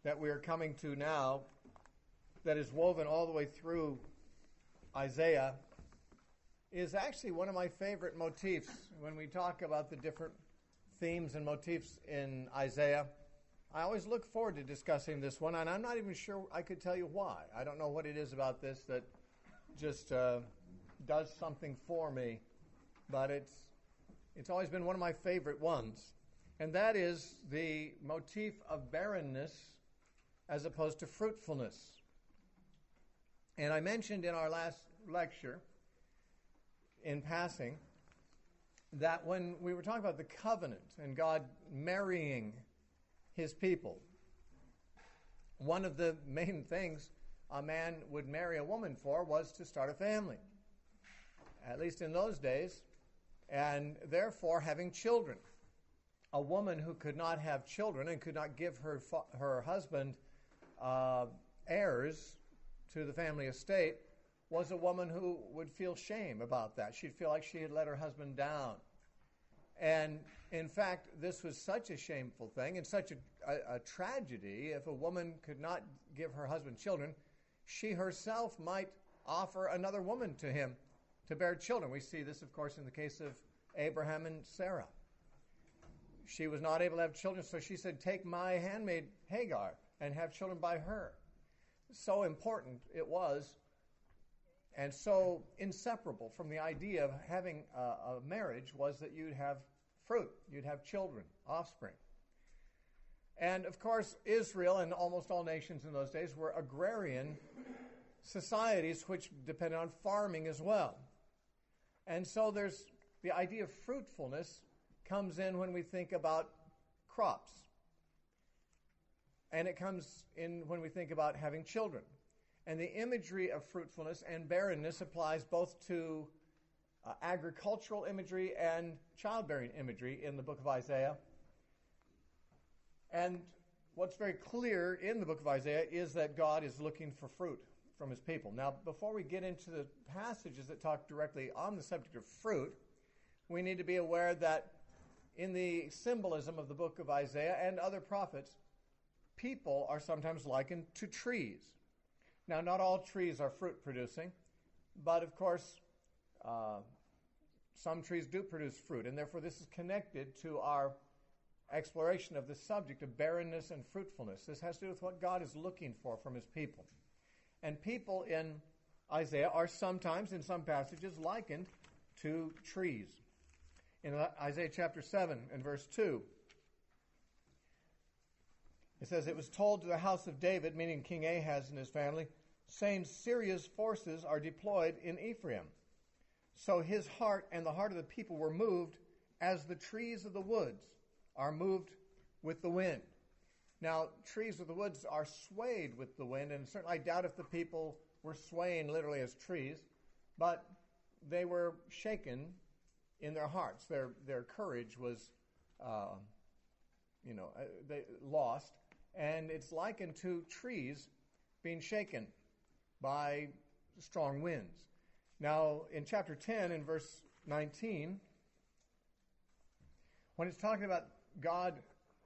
that we are coming to now that is woven all the way through Isaiah is actually one of my favorite motifs. When we talk about the different themes and motifs in Isaiah, I always look forward to discussing this one, and I'm not even sure I could tell you why. I don't know what it is about this that just does something for me, but it's always been one of my favorite ones. And that is the motif of barrenness as opposed to fruitfulness. And I mentioned in our last lecture, in passing, that when we were talking about the covenant and God marrying his people, one of the main things a man would marry a woman for was to start a family, at least in those days, and therefore having children. A woman who could not have children and could not give her husband heirs to the family estate was a woman who would feel shame about that. She'd feel like she had let her husband down. And in fact, this was such a shameful thing and such a tragedy. If a woman could not give her husband children, she herself might offer another woman to him to bear children. We see this, of course, in the case of Abraham and Sarah. She was not able to have children, so she said, "Take my handmaid Hagar and have children by her." So important it was, and so inseparable from the idea of having a marriage was that you'd have fruit, you'd have children, offspring. And of course, Israel and almost all nations in those days were agrarian societies which depended on farming as well. And so there's the idea of fruitfulness comes in when we think about crops. And it comes in when we think about having children. And the imagery of fruitfulness and barrenness applies both to agricultural imagery and childbearing imagery in the book of Isaiah. And what's very clear in the book of Isaiah is that God is looking for fruit from his people. Now, before we get into the passages that talk directly on the subject of fruit, we need to be aware that in the symbolism of the book of Isaiah and other prophets, people are sometimes likened to trees. Now, not all trees are fruit-producing, but of course, some trees do produce fruit, and therefore this is connected to our exploration of the subject of barrenness and fruitfulness. This has to do with what God is looking for from his people. And people in Isaiah are sometimes, in some passages, likened to trees. In Isaiah chapter 7 and verse 2, it says, "It was told to the house of David," meaning King Ahaz and his family, "saying, Syria's forces are deployed in Ephraim. So his heart and the heart of the people were moved as the trees of the woods are moved with the wind." Now, trees of the woods are swayed with the wind, and certainly I doubt if the people were swaying literally as trees, but they were shaken in their hearts. Their courage was, they lost. And it's likened to trees being shaken by strong winds. Now, in chapter 10, in verse 19, when it's talking about God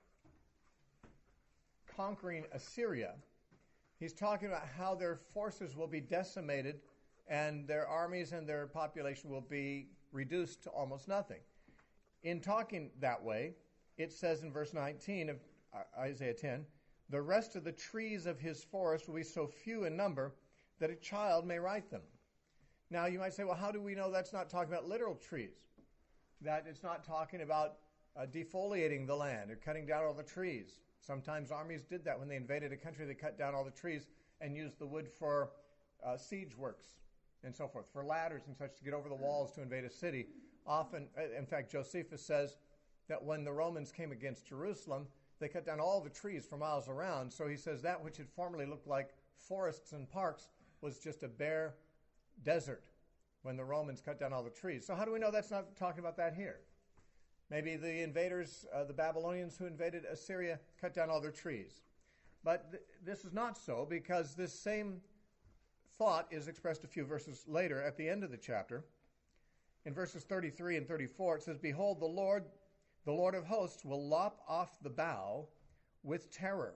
conquering Assyria, he's talking about how their forces will be decimated and their armies and their population will be reduced to almost nothing. In talking that way, it says in verse 19 of Isaiah 10, "The rest of the trees of his forest will be so few in number that a child may write them." Now, you might say, well, how do we know that's not talking about literal trees? That it's not talking about defoliating the land or cutting down all the trees. Sometimes armies did that when they invaded a country. They cut down all the trees and used the wood for siege works and so forth, for ladders and such to get over the walls to invade a city. Often, in fact, Josephus says that when the Romans came against Jerusalem, they cut down all the trees for miles around. So he says that which had formerly looked like forests and parks was just a bare desert when the Romans cut down all the trees. So how do we know that's not talking about that here? Maybe the invaders, the Babylonians who invaded Assyria, cut down all their trees. But this is not so, because this same thought is expressed a few verses later at the end of the chapter. In verses 33 and 34, it says, "Behold, the Lord of hosts, will lop off the bough with terror.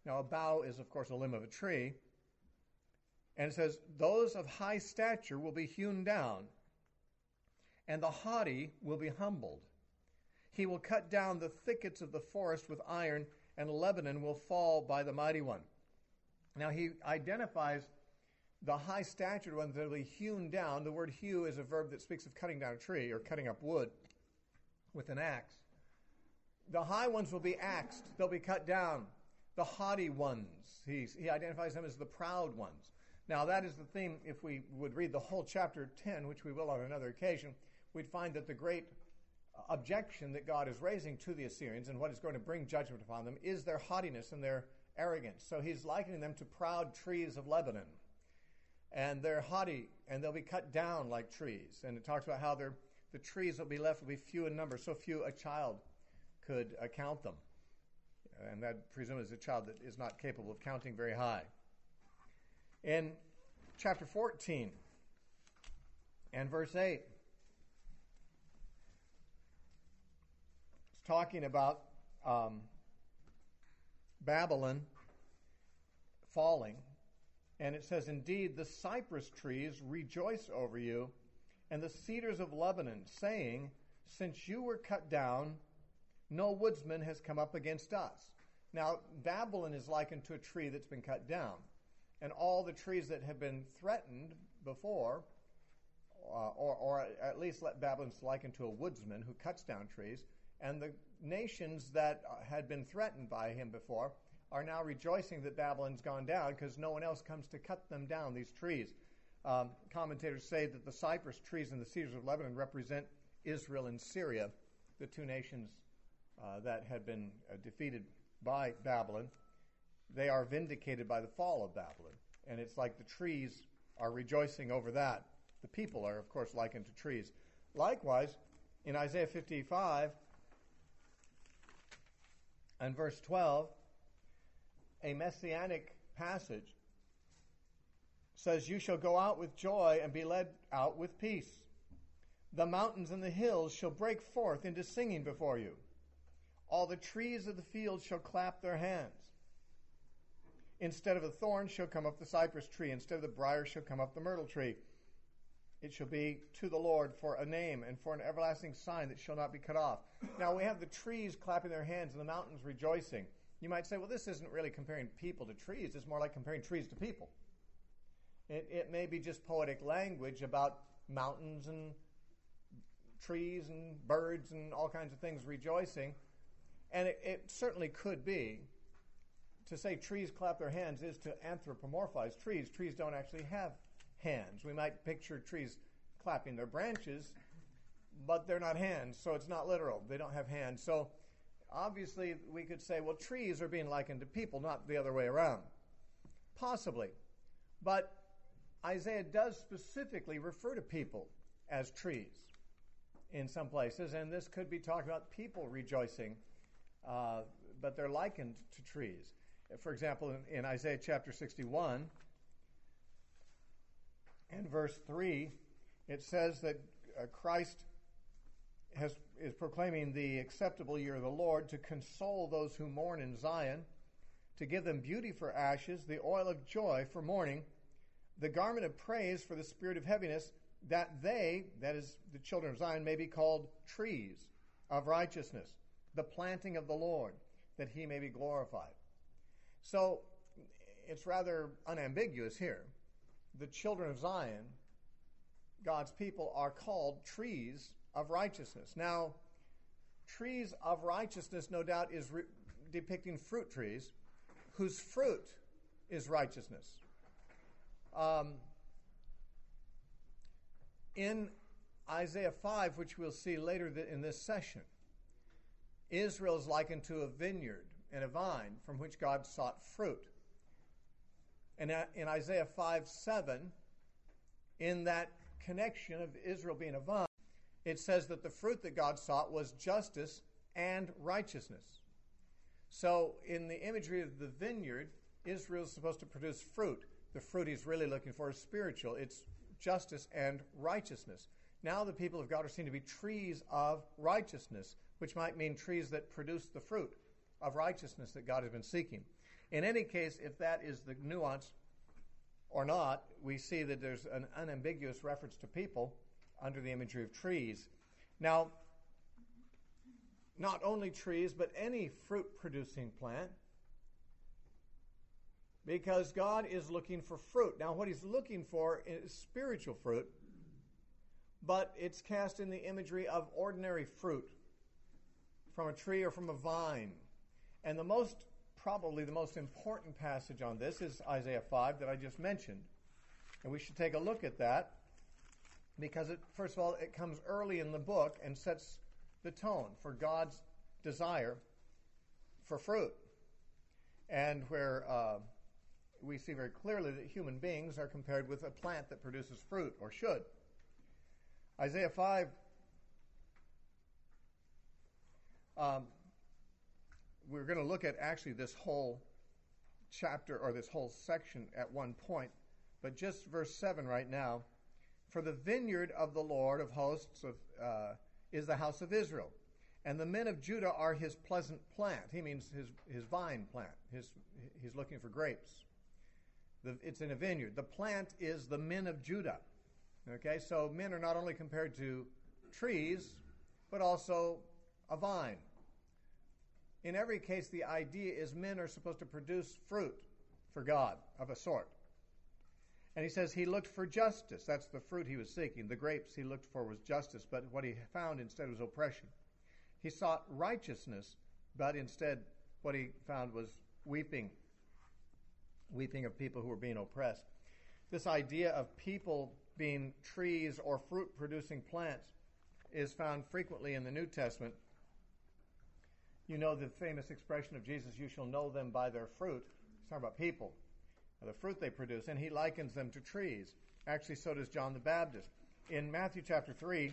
Now, a bough is, of course, a limb of a tree. And it says, those of high stature will be hewn down, and the haughty will be humbled. He will cut down the thickets of the forest with iron, and Lebanon will fall by the mighty one. Now, he identifies the high-statured ones that will be hewn down. The word hew is a verb that speaks of cutting down a tree or cutting up wood with an axe. The high ones will be axed. They'll be cut down. The haughty ones, he identifies them as the proud ones. Now, that is the theme. If we would read the whole chapter 10, which we will on another occasion, we'd find that the great objection that God is raising to the Assyrians and what is going to bring judgment upon them is their haughtiness and their arrogance. So he's likening them to proud trees of Lebanon. And they're haughty, and they'll be cut down like trees. And it talks about how the trees that will be left will be few in number, so few a child could count them. And that presumably is a child that is not capable of counting very high. In chapter 14 and verse 8, it's talking about Babylon falling. And it says, indeed, the cypress trees rejoice over you, and the cedars of Lebanon, saying, since you were cut down, no woodsman has come up against us. Now, Babylon is likened to a tree that's been cut down. And all the trees that have been threatened before, or at least Babylon's likened to a woodsman who cuts down trees, and the nations that had been threatened by him before are now rejoicing that Babylon's gone down because no one else comes to cut them down, these trees. Commentators say that the cypress trees and the cedars of Lebanon represent Israel and Syria, the two nations that had been defeated by Babylon. They are vindicated by the fall of Babylon. And it's like the trees are rejoicing over that. The people are, of course, likened to trees. Likewise, in Isaiah 55 and verse 12, a messianic passage says, you shall go out with joy and be led out with peace. The mountains and the hills shall break forth into singing before you. All the trees of the field shall clap their hands. Instead of a thorn shall come up the cypress tree. Instead of the briar shall come up the myrtle tree. It shall be to the Lord for a name and for an everlasting sign that shall not be cut off. Now we have the trees clapping their hands and the mountains rejoicing. You might say, well, this isn't really comparing people to trees. It's more like comparing trees to people. It may be just poetic language about mountains and trees and birds and all kinds of things rejoicing. And it certainly could be. To say trees clap their hands is to anthropomorphize trees. Trees don't actually have hands. We might picture trees clapping their branches, but they're not hands, so it's not literal. They don't have hands. So obviously we could say, well, trees are being likened to people, not the other way around. Possibly. But Isaiah does specifically refer to people as trees in some places, and this could be talking about people rejoicing, but they're likened to trees. For example, in Isaiah chapter 61 and verse 3, it says that Christ is proclaiming the acceptable year of the Lord to console those who mourn in Zion, to give them beauty for ashes, the oil of joy for mourning, the garment of praise for the spirit of heaviness, that they, that is the children of Zion, may be called trees of righteousness, the planting of the Lord, that he may be glorified. So it's rather unambiguous here. The children of Zion, God's people, are called trees of righteousness. Now, trees of righteousness, no doubt, is depicting fruit trees whose fruit is righteousness. In Isaiah 5, which we'll see later in this session, Israel is likened to a vineyard and a vine from which God sought fruit. And in Isaiah 5:7, in that connection of Israel being a vine, it says that the fruit that God sought was justice and righteousness. So in the imagery of the vineyard, Israel is supposed to produce fruit. The fruit he's really looking for is spiritual. It's justice and righteousness. Now the people of God are seen to be trees of righteousness, which might mean trees that produce the fruit of righteousness that God has been seeking. In any case, if that is the nuance or not, we see that there's an unambiguous reference to people under the imagery of trees. Now, not only trees, but any fruit-producing plant, because God is looking for fruit. Now, what he's looking for is spiritual fruit, but it's cast in the imagery of ordinary fruit from a tree or from a vine. And probably the most important passage on this is Isaiah 5 that I just mentioned. And we should take a look at that because, first of all, it comes early in the book and sets the tone for God's desire for fruit. And where we see very clearly that human beings are compared with a plant that produces fruit, or should. Isaiah 5, we're going to look at actually this whole chapter or this whole section at one point, but just verse 7 right now. For the vineyard of the Lord of hosts is the house of Israel, and the men of Judah are his pleasant plant. He means his vine plant. He's looking for grapes. It's in a vineyard. The plant is the men of Judah. Okay, so men are not only compared to trees, but also a vine. In every case, the idea is men are supposed to produce fruit for God of a sort. And he says he looked for justice. That's the fruit he was seeking. The grapes he looked for was justice, but what he found instead was oppression. He sought righteousness, but instead what he found was weeping of people who were being oppressed. This idea of people being trees or fruit-producing plants is found frequently in the New Testament. You know the famous expression of Jesus, you shall know them by their fruit. He's talking about people, the fruit they produce, and he likens them to trees. Actually, so does John the Baptist. In Matthew chapter 3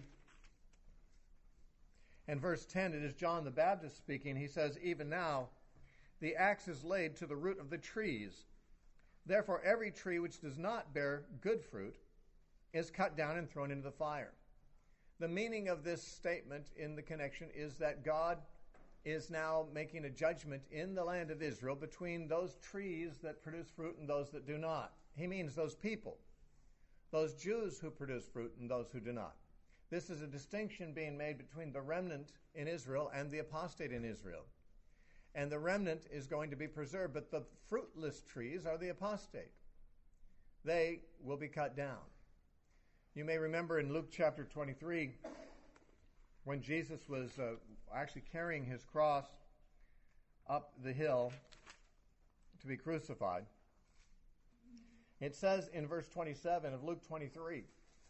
and verse 10, it is John the Baptist speaking. He says, even now the axe is laid to the root of the trees. Therefore, every tree which does not bear good fruit is cut down and thrown into the fire. The meaning of this statement in the connection is that God is now making a judgment in the land of Israel between those trees that produce fruit and those that do not. He means those people, those Jews who produce fruit and those who do not. This is a distinction being made between the remnant in Israel and the apostate in Israel. And the remnant is going to be preserved, but the fruitless trees are the apostate. They will be cut down. You may remember in Luke chapter 23, when Jesus was actually carrying his cross up the hill to be crucified. It says in verse 27 of Luke 23,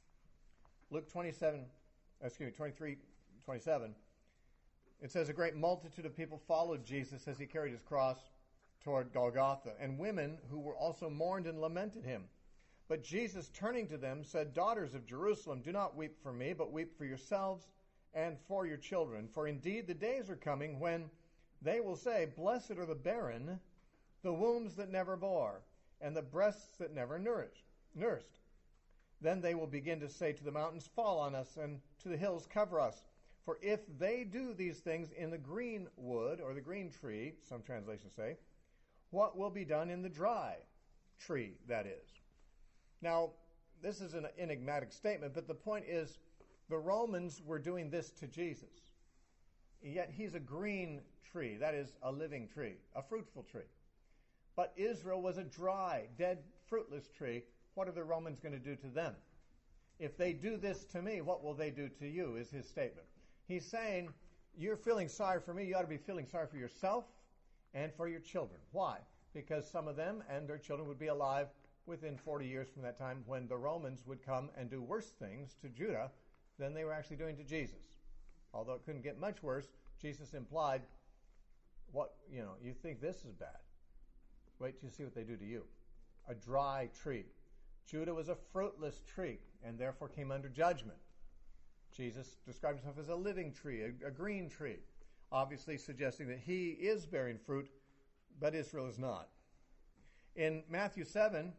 23:27, it says, a great multitude of people followed Jesus as he carried his cross toward Golgotha, and women who were also mourned and lamented him. But Jesus, turning to them, said, daughters of Jerusalem, do not weep for me, but weep for yourselves and for your children. For indeed the days are coming when they will say, blessed are the barren, the wombs that never bore, and the breasts that never nursed. Then they will begin to say to the mountains, fall on us, and to the hills, cover us. For if they do these things in the green wood, or the green tree, some translations say, what will be done in the dry tree, that is? Now, this is an enigmatic statement, but the point is, the Romans were doing this to Jesus. Yet he's a green tree, that is, a living tree, a fruitful tree. But Israel was a dry, dead, fruitless tree. What are the Romans going to do to them? If they do this to me, what will they do to you, is his statement. He's saying, you're feeling sorry for me, you ought to be feeling sorry for yourself and for your children. Why? Because some of them and their children would be alive within 40 years from that time when the Romans would come and do worse things to Judah than they were actually doing to Jesus. Although it couldn't get much worse, Jesus implied, you think this is bad. Wait till you see what they do to you. A dry tree. Judah was a fruitless tree and therefore came under judgment. Jesus described himself as a living tree, a green tree, obviously suggesting that he is bearing fruit, but Israel is not. In Matthew 7,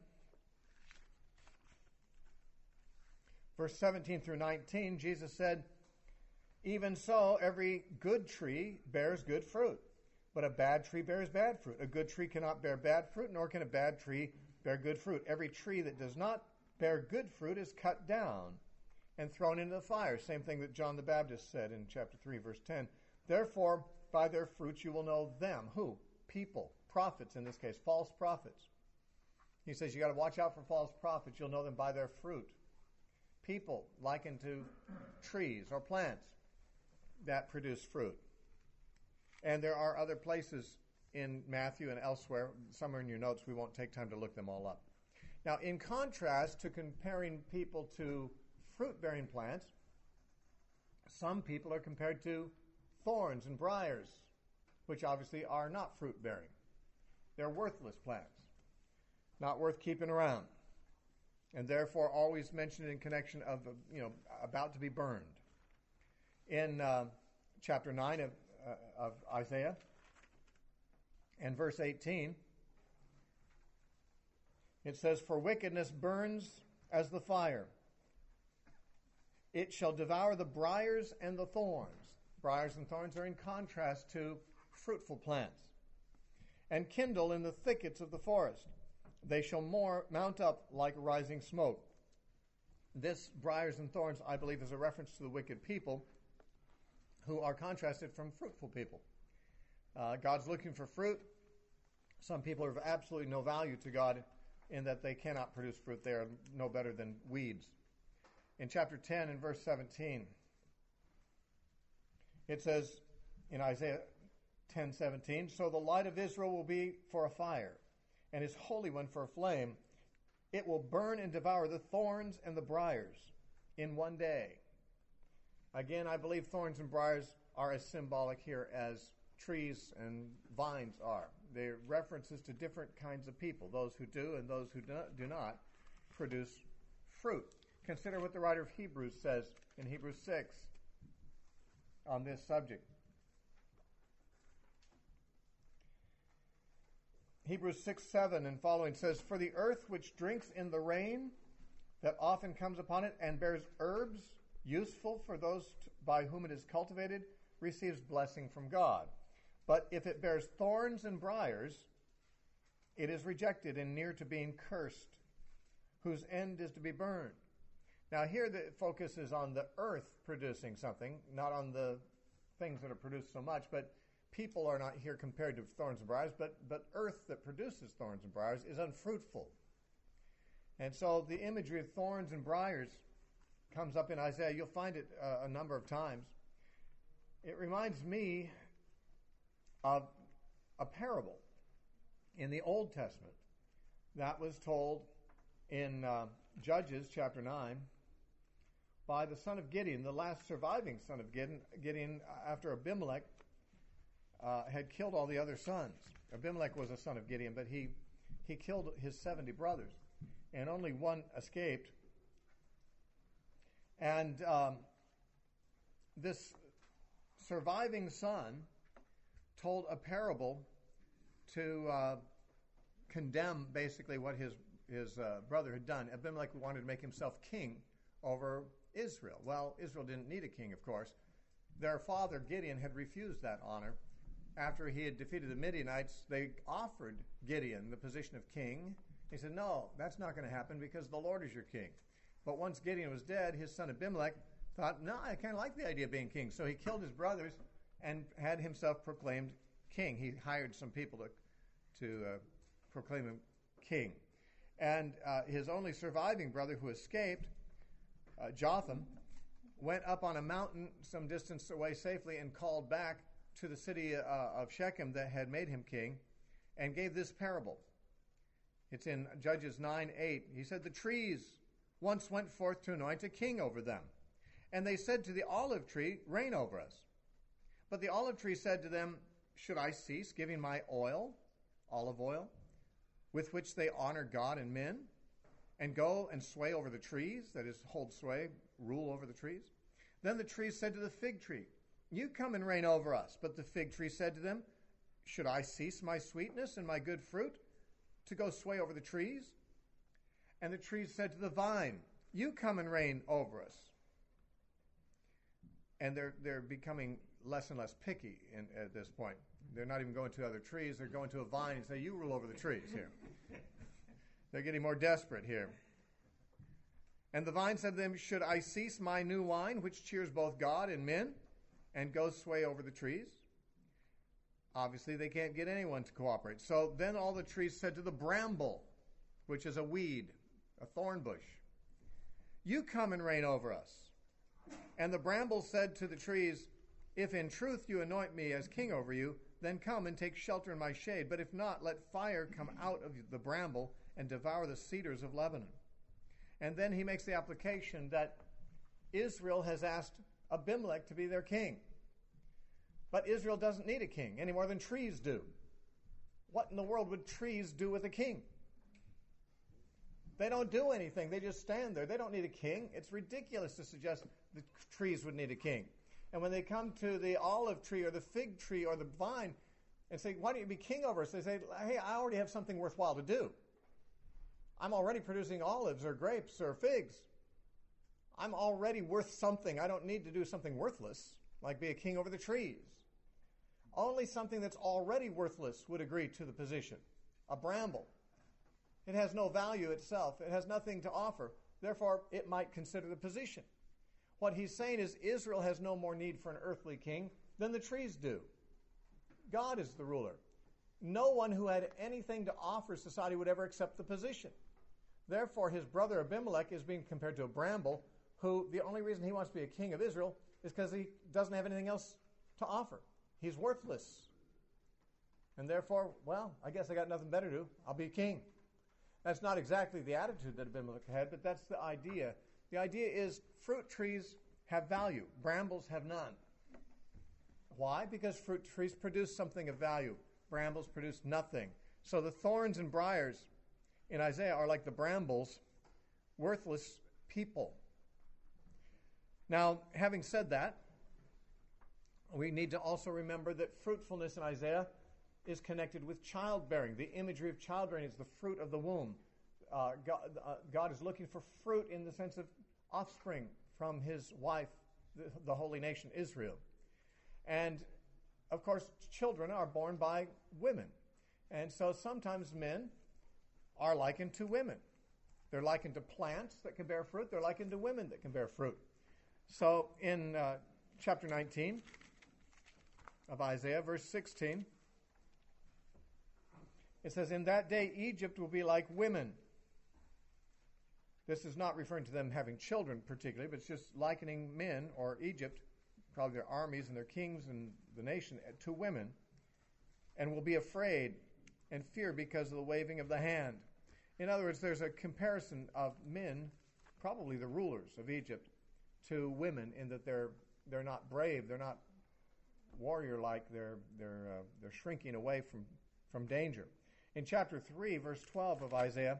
verse 17 through 19, Jesus said, even so, every good tree bears good fruit, But a bad tree bears bad fruit. A good tree cannot bear bad fruit, nor can a bad tree bear good fruit. Every tree that does not bear good fruit is cut down and thrown into the fire. Same thing that John the Baptist said in chapter 3, verse 10. Therefore, by their fruits you will know them. Who? People. Prophets, in this case. False prophets. He says you got to watch out for false prophets. You'll know them by their fruit. People likened to trees or plants that produce fruit. And there are other places in Matthew and elsewhere, some are in your notes, we won't take time to look them all up. Now, in contrast to comparing people to fruit-bearing plants, some people are compared to thorns and briars, which obviously are not fruit-bearing. They're worthless plants, not worth keeping around, and therefore always mentioned in connection of, about to be burned. In chapter 9 of Isaiah and verse 18, it says, "For wickedness burns as the fire. It shall devour the briars and the thorns." Briars and thorns are in contrast to fruitful plants. "And kindle in the thickets of the forest. They shall mount up like rising smoke." This briars and thorns, I believe, is a reference to the wicked people who are contrasted from fruitful people. God's looking for fruit. Some people are of absolutely no value to God in that they cannot produce fruit. They are no better than weeds. In chapter 10 and verse 17, it says in Isaiah 10:17, "So the light of Israel will be for a fire, and his Holy One for a flame. It will burn and devour the thorns and the briars in one day." Again, I believe thorns and briars are as symbolic here as trees and vines are. They're references to different kinds of people, those who do and those who do not produce fruit. Consider what the writer of Hebrews says in Hebrews 6 on this subject. Hebrews 6:7 and following says, "For the earth which drinks in the rain that often comes upon it and bears herbs useful for those by whom it is cultivated, receives blessing from God. But if it bears thorns and briars, it is rejected and near to being cursed, whose end is to be burned." Now here the focus is on the earth producing something, not on the things that are produced so much, but people are not here compared to thorns and briars, but earth that produces thorns and briars is unfruitful. And so the imagery of thorns and briars comes up in Isaiah. You'll find it a number of times. It reminds me of a parable in the Old Testament that was told in Judges chapter 9 by the son of Gideon, the last surviving son of Gideon after Abimelech had killed all the other sons. Abimelech was a son of Gideon, but he killed his 70 brothers, and only one escaped. And this surviving son told a parable to condemn basically what his brother had done. Abimelech wanted to make himself king over Israel. Well, Israel didn't need a king, of course. Their father, Gideon, had refused that honor. After he had defeated the Midianites, they offered Gideon the position of king. He said, "No, that's not going to happen because the Lord is your king." But once Gideon was dead, his son Abimelech thought, "No, I kind of like the idea of being king." So he killed his brothers and had himself proclaimed king. He hired some people to proclaim him king. And his only surviving brother who escaped, Jotham, went up on a mountain some distance away safely and called back to the city of Shechem that had made him king and gave this parable. It's in Judges 9:8. He said, "The trees once went forth to anoint a king over them. And they said to the olive tree, 'Reign over us.' But the olive tree said to them, 'Should I cease giving my oil, olive oil, with which they honor God and men, and go and sway over the trees,' that is, hold sway, rule over the trees? Then the trees said to the fig tree, 'You come and reign over us.' But the fig tree said to them, 'Should I cease my sweetness and my good fruit to go sway over the trees?' And the trees said to the vine, 'You come and reign over us.'" And they're becoming less and less picky at this point. They're not even going to other trees. They're going to a vine and say, you rule over the trees here. They're getting more desperate here. And the vine said to them, should I cease my new wine, which cheers both God and men, and go sway over the trees? Obviously, they can't get anyone to cooperate. So then all the trees said to the bramble, which is a weed, a thorn bush, you come and reign over us. And the bramble said to the trees, if in truth you anoint me as king over you, then come and take shelter in my shade. But if not, let fire come out of the bramble and devour the cedars of Lebanon. And then he makes the application that Israel has asked Abimelech to be their king. But Israel doesn't need a king any more than trees do. What in the world would trees do with a king? They don't do anything. They just stand there. They don't need a king. It's ridiculous to suggest the trees would need a king. And when they come to the olive tree or the fig tree or the vine and say, why don't you be king over us? They say, hey, I already have something worthwhile to do. I'm already producing olives or grapes or figs. I'm already worth something. I don't need to do something worthless, like be a king over the trees. Only something that's already worthless would agree to the position. A bramble. It has no value itself. It has nothing to offer. Therefore, it might consider the position. What he's saying is Israel has no more need for an earthly king than the trees do. God is the ruler. No one who had anything to offer society would ever accept the position. Therefore, his brother Abimelech is being compared to a bramble, who the only reason he wants to be a king of Israel is because he doesn't have anything else to offer. He's worthless. And therefore, well, I guess I got nothing better to do. I'll be king. That's not exactly the attitude that Abimelech had, but that's the idea. The idea is fruit trees have value. Brambles have none. Why? Because fruit trees produce something of value. Brambles produce nothing. So the thorns and briars in Isaiah are like the brambles, worthless people. Now, having said that, we need to also remember that fruitfulness in Isaiah is connected with childbearing. The imagery of childbearing is the fruit of the womb. God is looking for fruit in the sense of offspring from his wife, the holy nation Israel. And, of course, children are born by women. And so sometimes men are likened to women. They're likened to plants that can bear fruit. They're likened to women that can bear fruit. So in chapter 19 of Isaiah, verse 16, it says, in that day Egypt will be like women. This is not referring to them having children particularly, but it's just likening men, or Egypt, probably their armies and their kings and the nation, to women, and will be afraid and fear because of the waving of the hand. In other words, there's a comparison of men, probably the rulers of Egypt, to women in that they're not brave, they're not warrior-like, they're shrinking away from danger. In chapter 3, verse 12 of Isaiah,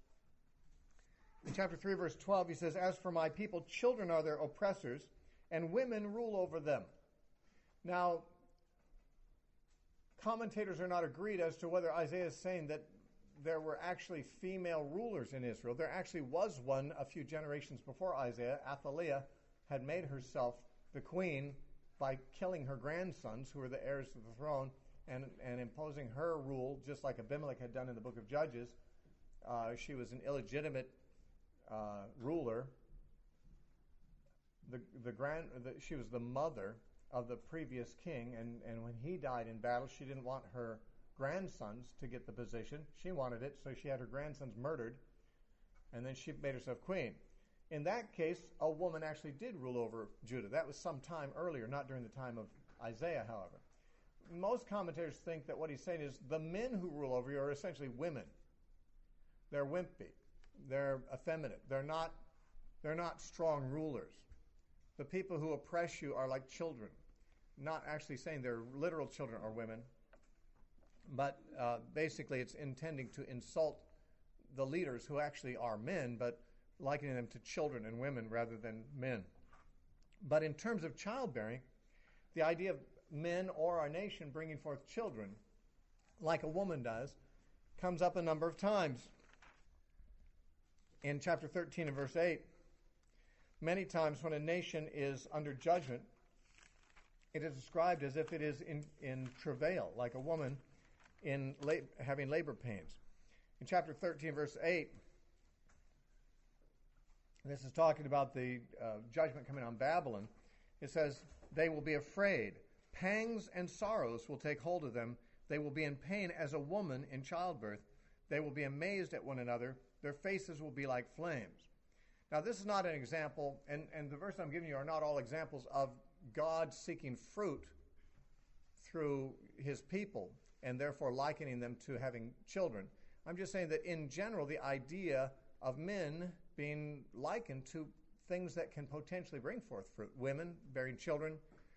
in chapter 3, verse 12, he says, as for my people, children are their oppressors, and women rule over them. Now, commentators are not agreed as to whether Isaiah is saying that there were actually female rulers in Israel. There actually was one a few generations before Isaiah. Athaliah had made herself the queen by killing her grandsons, who were the heirs to the throne, and imposing her rule, just like Abimelech had done in the book of Judges. She was an illegitimate ruler. She was the mother of the previous king, and when he died in battle, she didn't want her grandsons to get the position. She wanted it, so she had her grandsons murdered, and then she made herself queen. In that case, a woman actually did rule over Judah. That was some time earlier, not during the time of Isaiah, however. Most commentators think that what he's saying is the men who rule over you are essentially women. They're wimpy. They're effeminate. They're not strong rulers. The people who oppress you are like children. Not actually saying their literal children are women, but basically it's intending to insult the leaders who actually are men, but likening them to children and women rather than men. But in terms of childbearing, the idea of men or our nation bringing forth children, like a woman does, comes up a number of times. In chapter 13 and verse 8, many times when a nation is under judgment, it is described as if it is in travail, like a woman having labor pains. In chapter 13, verse 8, this is talking about the judgment coming on Babylon. It says, they will be afraid. Pangs and sorrows will take hold of them. They will be in pain as a woman in childbirth. They will be amazed at one another. Their faces will be like flames. Now, this is not an example, and the verse I'm giving you are not all examples of God seeking fruit through his people and therefore likening them to having children. I'm just saying that in general, the idea of men being likened to things that can potentially bring forth fruit, women bearing children,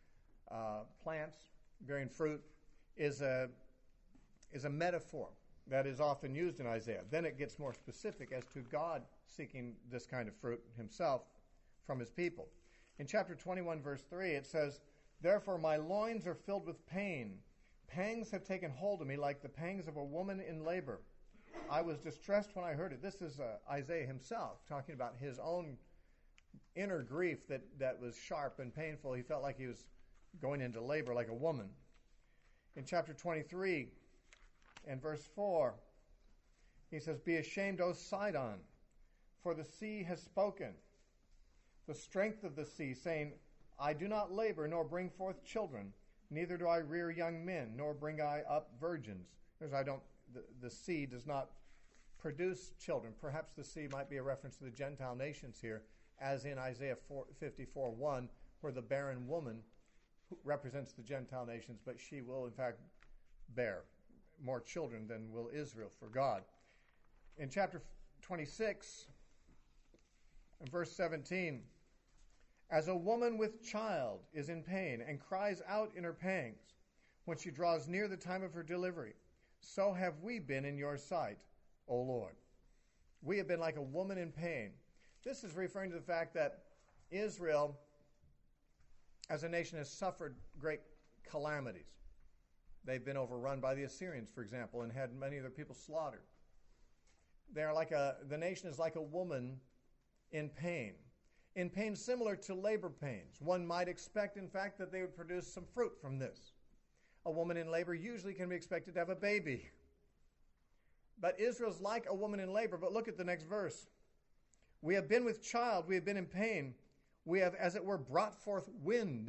plants bearing fruit, is a metaphor that is often used in Isaiah. Then it gets more specific as to God seeking this kind of fruit himself from his people. In chapter 21, verse 3, it says, therefore my loins are filled with pain. Pangs have taken hold of me like the pangs of a woman in labor. I was distressed when I heard it. This is Isaiah himself talking about his own inner grief that was sharp and painful. He felt like he was going into labor like a woman. In chapter 23 and verse 4, he says, be ashamed, O Sidon, for the sea has spoken. The strength of the sea, saying, I do not labor nor bring forth children, neither do I rear young men, nor bring I up virgins. The sea does not produce children. Perhaps the sea might be a reference to the Gentile nations here, as in Isaiah 54:1, where the barren woman represents the Gentile nations, but she will in fact bear more children than will Israel for God. In chapter 26 and verse 17, as a woman with child is in pain and cries out in her pangs when she draws near the time of her delivery, so have we been in your sight, O Lord. We have been like a woman in pain. This is referring to the fact that Israel, as a nation, has suffered great calamities. They've been overrun by the Assyrians, for example, and had many of their people slaughtered. The nation is like a woman in pain similar to labor pains. One might expect, in fact, that they would produce some fruit from this. A woman in labor usually can be expected to have a baby. But Israel's like a woman in labor. But look at the next verse. We have been with child, we have been in pain. We have, as it were, brought forth wind.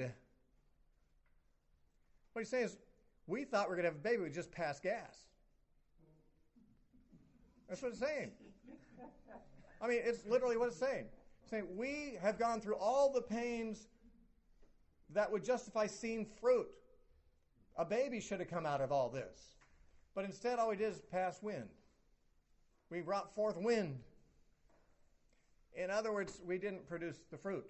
What he's saying is, we thought we were going to have a baby, we just passed gas. That's what it's saying. I mean, it's literally what it's saying. It's saying, we have gone through all the pains that would justify seeing fruit. A baby should have come out of all this. But instead, all we did is pass wind. We brought forth wind. In other words, we didn't produce the fruit.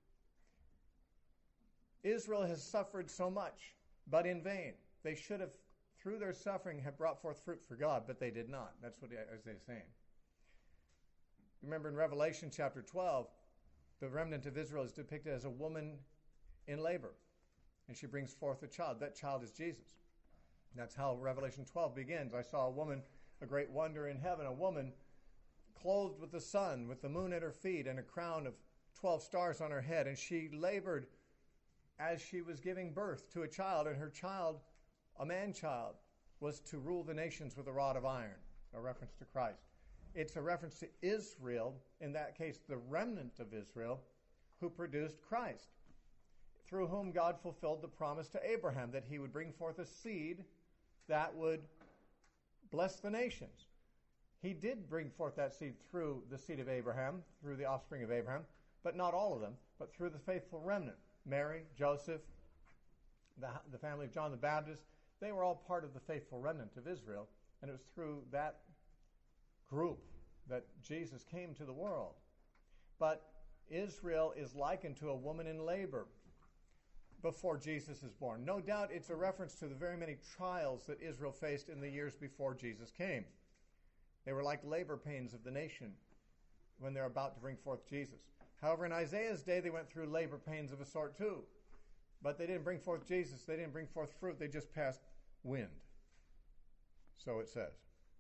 Israel has suffered so much, but in vain. They should have, through their suffering, have brought forth fruit for God, but they did not. That's what Isaiah is saying. Remember in Revelation chapter 12, the remnant of Israel is depicted as a woman in labor, and she brings forth a child. That child is Jesus. That's how Revelation 12 begins. I saw a woman, a great wonder in heaven, a woman clothed with the sun, with the moon at her feet, and a crown of 12 stars on her head. And she labored as she was giving birth to a child, and her child, a man-child, was to rule the nations with a rod of iron, a reference to Christ. It's a reference to Israel, in that case, the remnant of Israel, who produced Christ, through whom God fulfilled the promise to Abraham that he would bring forth a seed that would bless the nations. He did bring forth that seed through the seed of Abraham, through the offspring of Abraham, but not all of them, but through the faithful remnant. Mary, Joseph, the family of John the Baptist, they were all part of the faithful remnant of Israel, and it was through that group that Jesus came to the world. But Israel is likened to a woman in labor before Jesus is born. No doubt it's a reference to the very many trials that Israel faced in the years before Jesus came. They were like labor pains of the nation when they're about to bring forth Jesus. However, in Isaiah's day, they went through labor pains of a sort too. But they didn't bring forth Jesus. They didn't bring forth fruit. They just passed wind. So it says.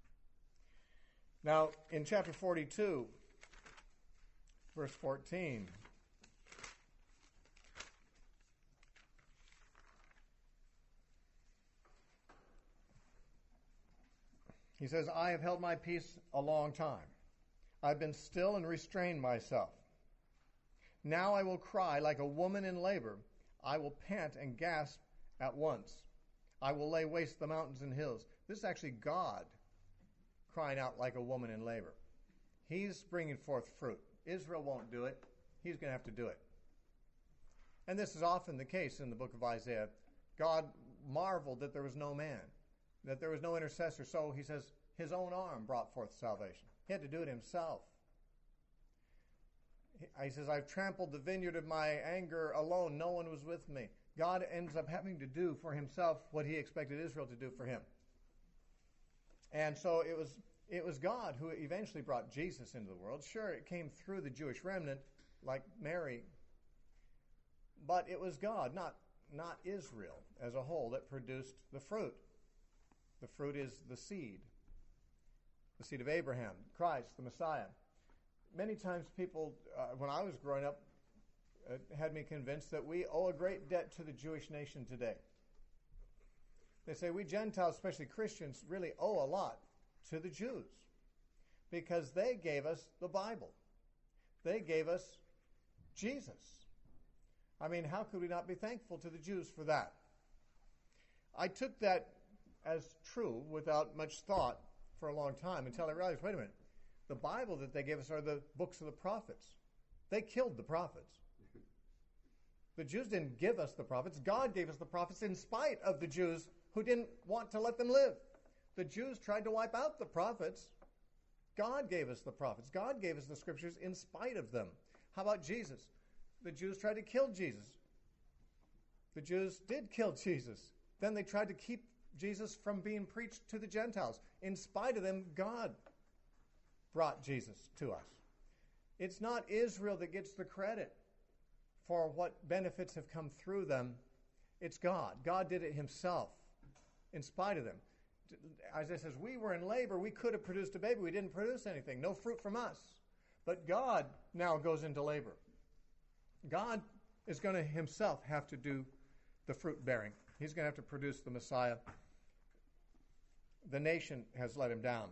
Now, in chapter 42, verse 14, He says, I have held my peace a long time. I've been still and restrained myself. Now I will cry like a woman in labor. I will pant and gasp at once. I will lay waste the mountains and hills. This is actually God crying out like a woman in labor. He's bringing forth fruit. Israel won't do it. He's going to have to do it. And this is often the case in the book of Isaiah. God marveled that there was no man, that there was no intercessor. So he says his own arm brought forth salvation. He had to do it himself. He says, I've trampled the vineyard of my anger alone. No one was with me. God ends up having to do for himself what he expected Israel to do for him. And so it was God who eventually brought Jesus into the world. Sure, it came through the Jewish remnant, like Mary. But it was God, not Israel as a whole, that produced the fruit. The fruit is the seed of Abraham, Christ, the Messiah. Many times people, when I was growing up, had me convinced that we owe a great debt to the Jewish nation today. They say we Gentiles, especially Christians, really owe a lot to the Jews because they gave us the Bible. They gave us Jesus. I mean, how could we not be thankful to the Jews for that? I took that as true without much thought for a long time until I realized, wait a minute, the Bible that they gave us are the books of the prophets. They killed the prophets. The Jews didn't give us the prophets. God gave us the prophets in spite of the Jews who didn't want to let them live. The Jews tried to wipe out the prophets. God gave us the prophets. God gave us the scriptures in spite of them. How about Jesus? The Jews tried to kill Jesus. The Jews did kill Jesus. Then they tried to keep Jesus from being preached to the Gentiles. In spite of them, God brought Jesus to us. It's not Israel that gets the credit for what benefits have come through them. It's God. God did it himself in spite of them. Isaiah says, we were in labor. We could have produced a baby. We didn't produce anything. No fruit from us. But God now goes into labor. God is going to himself have to do the fruit bearing. He's going to have to produce the Messiah. The nation has let him down.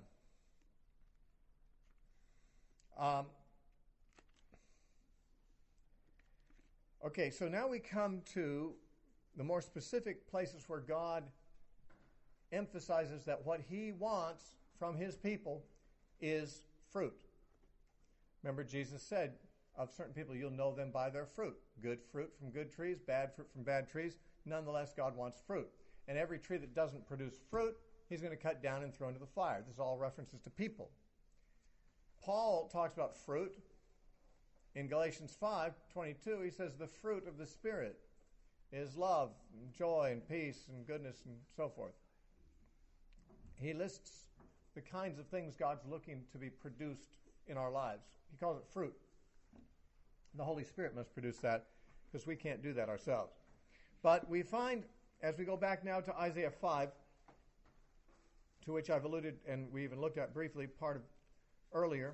Okay, so now we come to the more specific places where God emphasizes that what he wants from his people is fruit. Remember, Jesus said, of certain people, you'll know them by their fruit. Good fruit from good trees, bad fruit from bad trees. Nonetheless, God wants fruit. And every tree that doesn't produce fruit, he's going to cut down and throw into the fire. This is all references to people. Paul talks about fruit. In Galatians 5:22, he says the fruit of the Spirit is love, and joy, and peace, and goodness, and so forth. He lists the kinds of things God's looking to be produced in our lives. He calls it fruit. The Holy Spirit must produce that because we can't do that ourselves. But we find, as we go back now to Isaiah 5, to which I've alluded and we even looked at briefly part of earlier,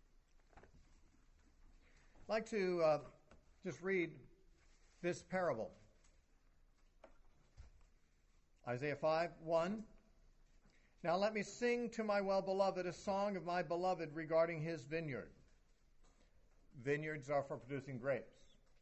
I'd like to just read this parable. Isaiah 5:1. Now let me sing to my well-beloved a song of my beloved regarding his vineyard. Vineyards are for producing grapes.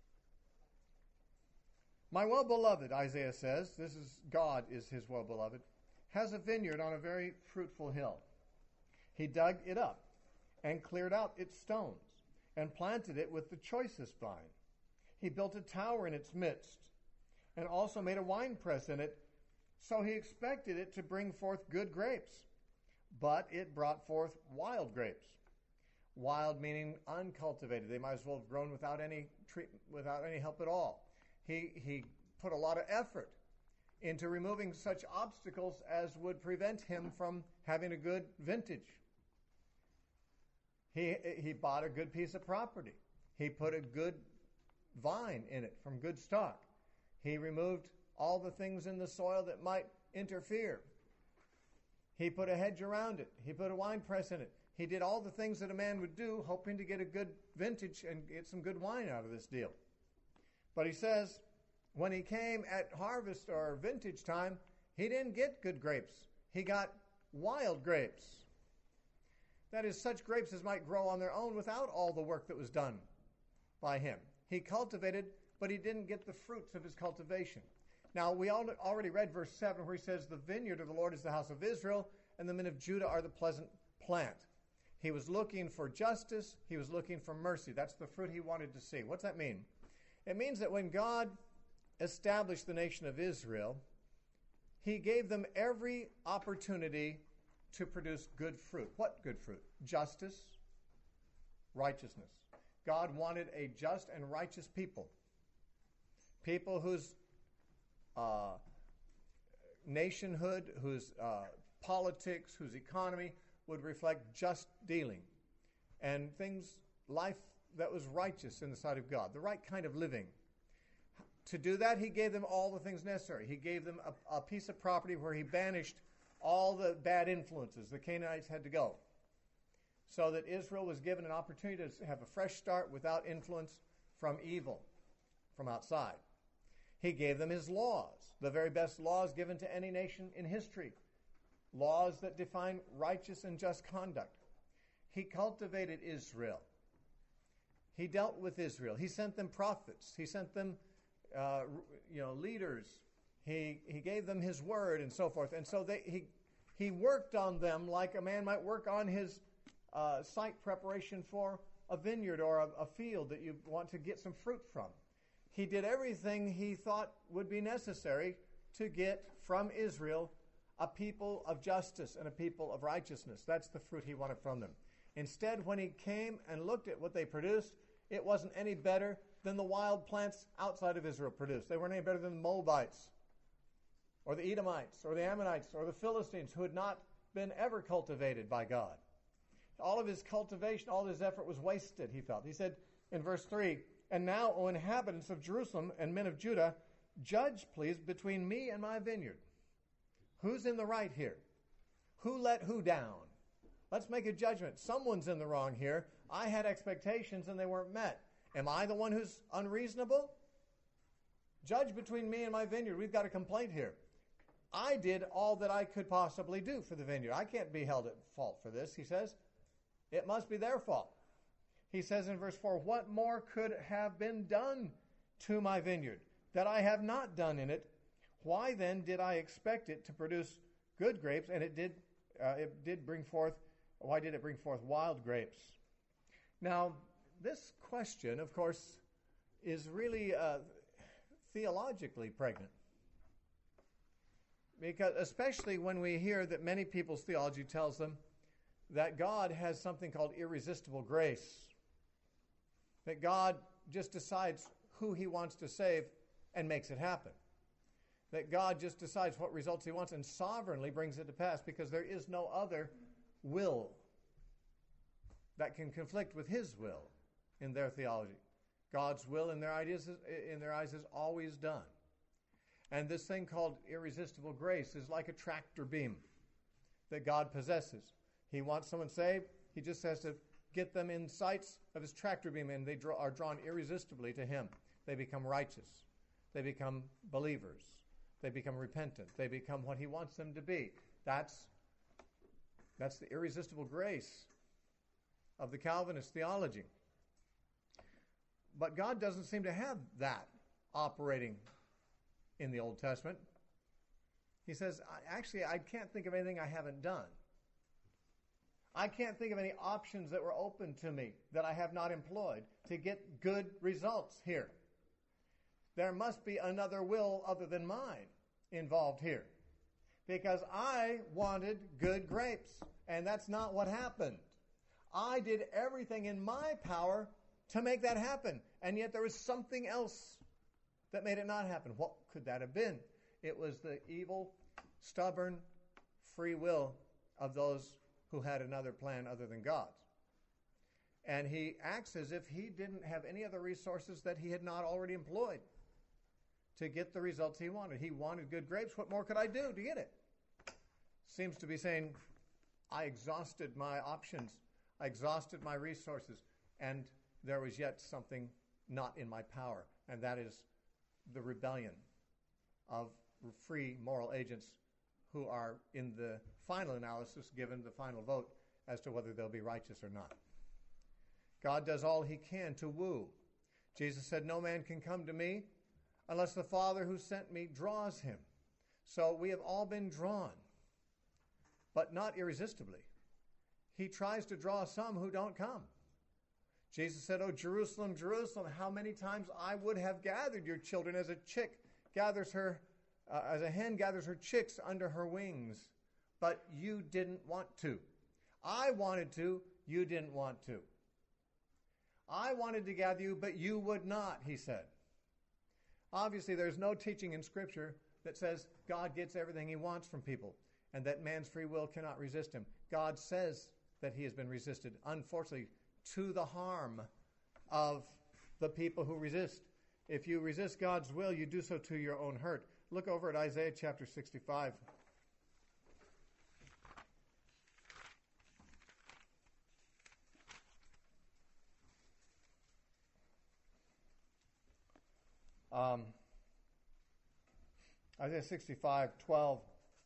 My well-beloved, Isaiah says, this is God is his well-beloved, has a vineyard on a very fruitful hill. He dug it up and cleared out its stones and planted it with the choicest vine. He built a tower in its midst and also made a winepress in it, so he expected it to bring forth good grapes. But it brought forth wild grapes. Wild meaning uncultivated. They might as well have grown without any treatment, without any help at all. He put a lot of effort into removing such obstacles as would prevent him from having a good vintage. He bought a good piece of property. He put a good vine in it from good stock. He removed all the things in the soil that might interfere. He put a hedge around it. He put a wine press in it. He did all the things that a man would do, hoping to get a good vintage and get some good wine out of this deal. But he says, when he came at harvest or vintage time, he didn't get good grapes. He got wild grapes. That is, such grapes as might grow on their own without all the work that was done by him. He cultivated, but he didn't get the fruits of his cultivation. Now, we already read verse 7 where he says, the vineyard of the Lord is the house of Israel, and the men of Judah are the pleasant plant. He was looking for justice. He was looking for mercy. That's the fruit he wanted to see. What's that mean? It means that when God established the nation of Israel, he gave them every opportunity to produce good fruit. What good fruit? Justice, righteousness. God wanted a just and righteous people. People whose nationhood, whose politics, whose economy would reflect just dealing and life that was righteous in the sight of God, the right kind of living. To do that, he gave them all the things necessary. He gave them a piece of property where he banished all the bad influences. The Canaanites had to go. So that Israel was given an opportunity to have a fresh start without influence from evil, from outside. He gave them his laws, the very best laws given to any nation in history. Laws that define righteous and just conduct. He cultivated Israel. He dealt with Israel. He sent them prophets. He sent them leaders. He gave them his word and so forth. And so he worked on them like a man might work on his site preparation for a vineyard or a field that you want to get some fruit from. He did everything he thought would be necessary to get from Israel a people of justice and a people of righteousness. That's the fruit he wanted from them. Instead, when he came and looked at what they produced, it wasn't any better than the wild plants outside of Israel produced. They weren't any better than the Moabites or the Edomites or the Ammonites or the Philistines who had not been ever cultivated by God. All of his cultivation, all his effort was wasted, he felt. He said in verse 3, "And now, O inhabitants of Jerusalem and men of Judah, judge, please, between me and my vineyard." Who's in the right here? Who let who down? Let's make a judgment. Someone's in the wrong here. I had expectations and they weren't met. Am I the one who's unreasonable? Judge between me and my vineyard. We've got a complaint here. I did all that I could possibly do for the vineyard. I can't be held at fault for this, he says. It must be their fault. He says in verse 4, "What more could have been done to my vineyard that I have not done in it? Why then did I expect it to produce good grapes, and it did bring forth, why did it bring forth wild grapes?" Now, this question, of course, is really theologically pregnant. Because especially when we hear that many people's theology tells them that God has something called irresistible grace. That God just decides who he wants to save and makes it happen. That God just decides what results he wants and sovereignly brings it to pass because there is no other will that can conflict with his will in their theology. God's will in their eyes is always done. And this thing called irresistible grace is like a tractor beam that God possesses. He wants someone saved. He just has to get them in sights of his tractor beam, and they are drawn irresistibly to him. They become righteous. They become believers. They become repentant. They become what he wants them to be. That's the irresistible grace of the Calvinist theology. But God doesn't seem to have that operating in the Old Testament. He says, actually, I can't think of anything I haven't done. I can't think of any options that were open to me that I have not employed to get good results here. There must be another will other than mine involved here. Because I wanted good grapes, and that's not what happened. I did everything in my power to make that happen, and yet there was something else that made it not happen. What could that have been? It was the evil, stubborn free will of those who had another plan other than God's. And he acts as if he didn't have any other resources that he had not already employed to get the results he wanted. He wanted good grapes. What more could I do to get it? Seems to be saying, I exhausted my options. I exhausted my resources. And there was yet something not in my power. And that is the rebellion of free moral agents who are in the final analysis given the final vote as to whether they'll be righteous or not. God does all he can to woo. Jesus said, "No man can come to me unless the Father who sent me draws him." So we have all been drawn, but not irresistibly. He tries to draw some who don't come. Jesus said, "Oh, Jerusalem, Jerusalem, how many times I would have gathered your children as a hen gathers her chicks under her wings, but you didn't want to. I wanted to, you didn't want to. I wanted to gather you, but you would not," he said. Obviously, there's no teaching in Scripture that says God gets everything he wants from people and that man's free will cannot resist him. God says that he has been resisted, unfortunately, to the harm of the people who resist. If you resist God's will, you do so to your own hurt. Look over at Isaiah chapter 65. Isaiah 65:12.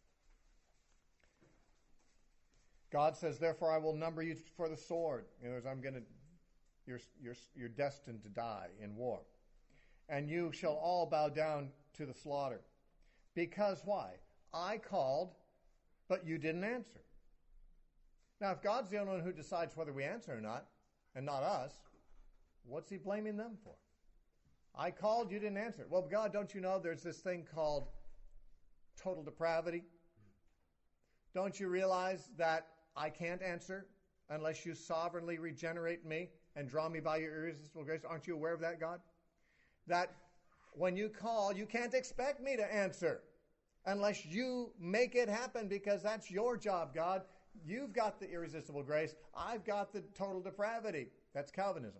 God says, "Therefore I will number you for the sword." In other words, you're destined to die in war. "And you shall all bow down to the slaughter." Because why? I called, but you didn't answer. Now, if God's the only one who decides whether we answer or not, and not us, what's he blaming them for? I called, you didn't answer. Well, God, don't you know there's this thing called total depravity? Don't you realize that I can't answer unless you sovereignly regenerate me and draw me by your irresistible grace? Aren't you aware of that, God? That when you call, you can't expect me to answer unless you make it happen, because that's your job, God. You've got the irresistible grace. I've got the total depravity. That's Calvinism.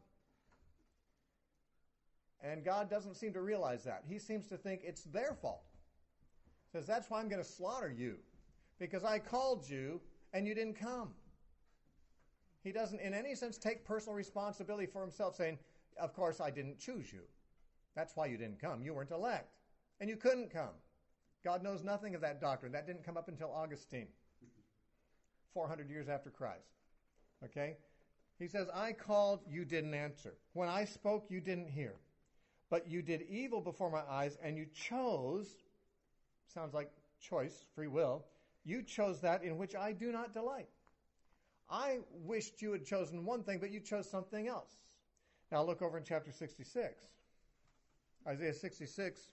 And God doesn't seem to realize that. He seems to think it's their fault. He says, "That's why I'm going to slaughter you, because I called you and you didn't come." He doesn't in any sense take personal responsibility for himself, saying, "Of course I didn't choose you. That's why you didn't come. You weren't elect. And you couldn't come." God knows nothing of that doctrine. That didn't come up until Augustine, 400 years after Christ. Okay? He says, "I called, you didn't answer. When I spoke, you didn't hear. But you did evil before my eyes, and you chose," sounds like choice, free will, "you chose that in which I do not delight." I wished you had chosen one thing, but you chose something else. Now look over in chapter 66. Isaiah 66,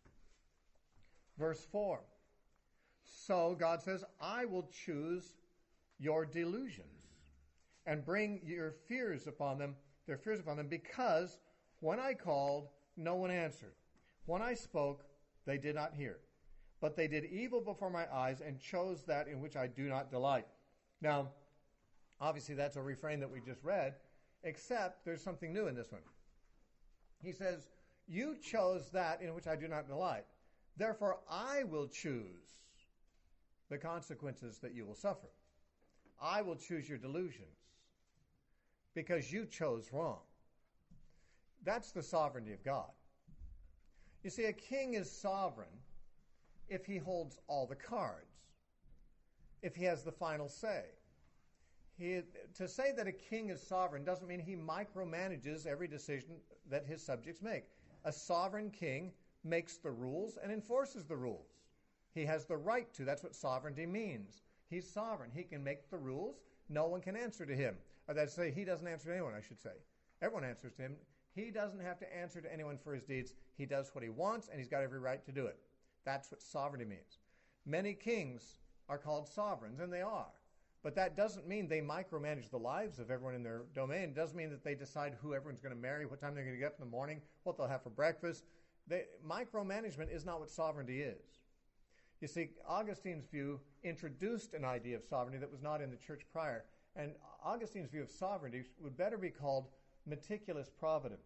verse 4. "So, God says, I will choose your delusions and bring your fears upon them, because when I called, no one answered. When I spoke, they did not hear. But they did evil before my eyes and chose that in which I do not delight." Now, obviously that's a refrain that we just read, except there's something new in this one. He says, "You chose that in which I do not delight. Therefore, I will choose the consequences that you will suffer. I will choose your delusions because you chose wrong." That's the sovereignty of God. You see, a king is sovereign if he holds all the cards, if he has the final say. To say that a king is sovereign doesn't mean he micromanages every decision that his subjects make. A sovereign king makes the rules and enforces the rules. He has the right to. That's what sovereignty means. He's sovereign. He can make the rules. No one can answer to him. Or that's say he doesn't answer to anyone, I should say. Everyone answers to him. He doesn't have to answer to anyone for his deeds. He does what he wants, and he's got every right to do it. That's what sovereignty means. Many kings are called sovereigns, and they are. But that doesn't mean they micromanage the lives of everyone in their domain. It doesn't mean that they decide who everyone's going to marry, what time they're going to get up in the morning, what they'll have for breakfast. Micromanagement is not what sovereignty is. You see, Augustine's view introduced an idea of sovereignty that was not in the church prior. And Augustine's view of sovereignty would better be called meticulous providence.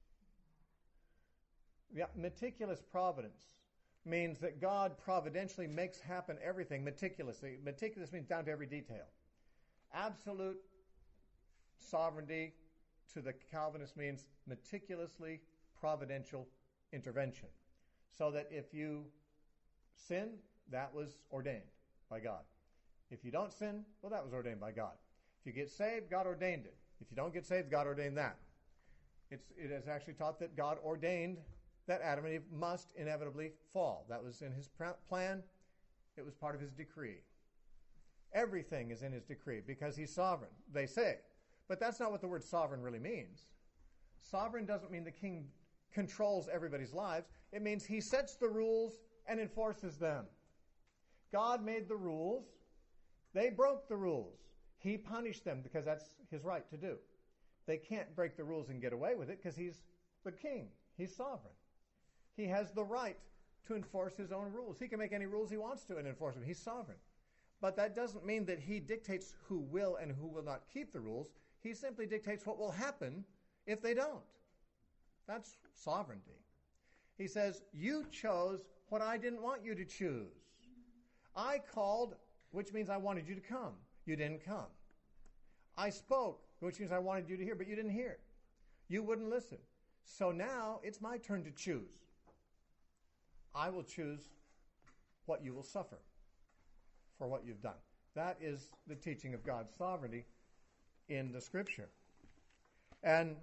Yeah, meticulous providence means that God providentially makes happen everything meticulously. Meticulous means down to every detail. Absolute sovereignty to the Calvinist means meticulously providential intervention. So that if you sin, that was ordained. by God. If you don't sin, well, that was ordained by God. If you get saved, God ordained it. If you don't get saved, God ordained that. It is actually taught that God ordained that Adam and Eve must inevitably fall. That was in his plan. It was part of his decree. Everything is in his decree because he's sovereign, they say. But that's not what the word sovereign really means. Sovereign doesn't mean the king controls everybody's lives. It means he sets the rules and enforces them. God made the rules. They broke the rules. He punished them because that's his right to do. They can't break the rules and get away with it because he's the king. He's sovereign. He has the right to enforce his own rules. He can make any rules he wants to and enforce them. He's sovereign. But that doesn't mean that he dictates who will and who will not keep the rules. He simply dictates what will happen if they don't. That's sovereignty. He says, you chose what I didn't want you to choose. I called, which means I wanted you to come. You didn't come. I spoke, which means I wanted you to hear, but you didn't hear. You wouldn't listen. So now it's my turn to choose. I will choose what you will suffer for what you've done. That is the teaching of God's sovereignty in the Scripture. And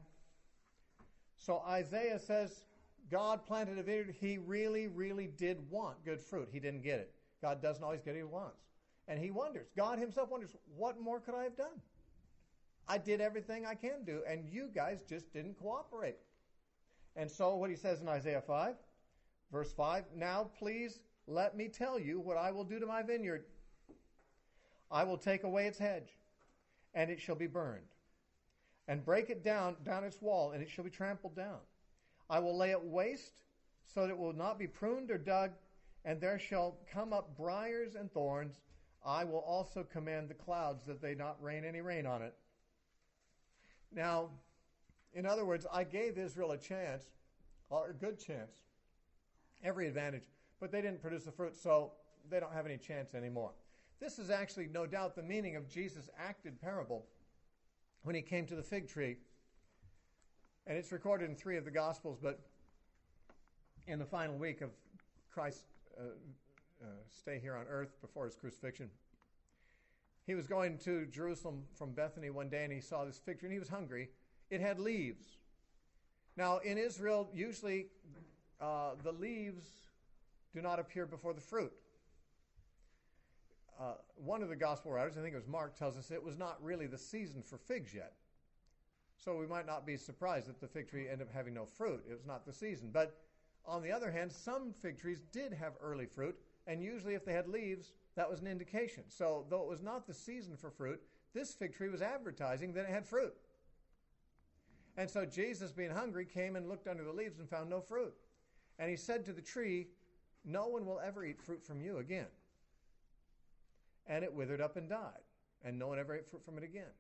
so Isaiah says, God planted a vineyard. He really, really did want good fruit. He didn't get it. God doesn't always get what he wants. And he wonders, God himself wonders, what more could I have done? I did everything I can do, and you guys just didn't cooperate. And so what he says in Isaiah 5, verse 5, now please let me tell you what I will do to my vineyard. I will take away its hedge, and it shall be burned, and break it down its wall, and it shall be trampled down. I will lay it waste, so that it will not be pruned or dug, and there shall come up briars and thorns. I will also command the clouds that they not rain any rain on it. Now, in other words, I gave Israel a chance, or a good chance, every advantage, but they didn't produce the fruit, so they don't have any chance anymore. This is actually, no doubt, the meaning of Jesus' acted parable when he came to the fig tree. And it's recorded in 3 of the Gospels, but in the final week of Christ's stay here on earth before his crucifixion, he was going to Jerusalem from Bethany one day, and he saw this fig tree, and he was hungry. It had leaves. Now, in Israel, usually the leaves do not appear before the fruit. One of the gospel writers, I think it was Mark, tells us it was not really the season for figs yet. So we might not be surprised that the fig tree ended up having no fruit. It was not the season. But on the other hand, some fig trees did have early fruit, and usually if they had leaves, that was an indication. So though it was not the season for fruit, this fig tree was advertising that it had fruit. And so Jesus, being hungry, came and looked under the leaves and found no fruit. And he said to the tree, no one will ever eat fruit from you again. And it withered up and died, and no one ever ate fruit from it again.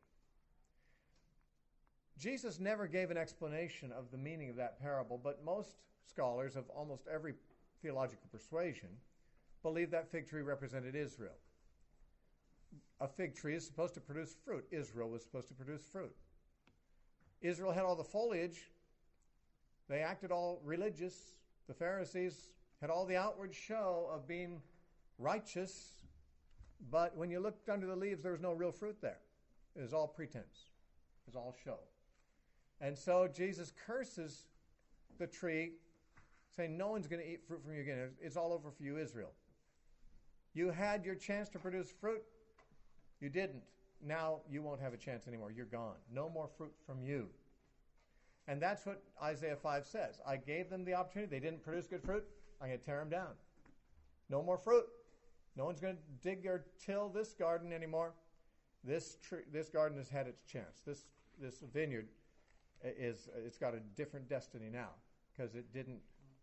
Jesus never gave an explanation of the meaning of that parable, but most scholars of almost every theological persuasion believe that fig tree represented Israel. A fig tree is supposed to produce fruit. Israel was supposed to produce fruit. Israel had all the foliage. They acted all religious. The Pharisees had all the outward show of being righteous, but when you looked under the leaves, there was no real fruit there. It was all pretense. It was all show. And so Jesus curses the tree, saying, no one's going to eat fruit from you again. It's all over for you, Israel. You had your chance to produce fruit. You didn't. Now you won't have a chance anymore. You're gone. No more fruit from you. And that's what Isaiah 5 says. I gave them the opportunity. They didn't produce good fruit. I'm going to tear them down. No more fruit. No one's going to dig or till this garden anymore. This garden has had its chance. This vineyard it's got a different destiny now because it didn't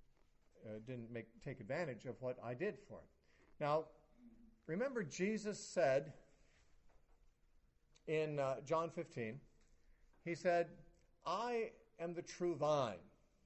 take advantage of what I did for it. Now, remember Jesus said in John 15, he said, I am the true vine.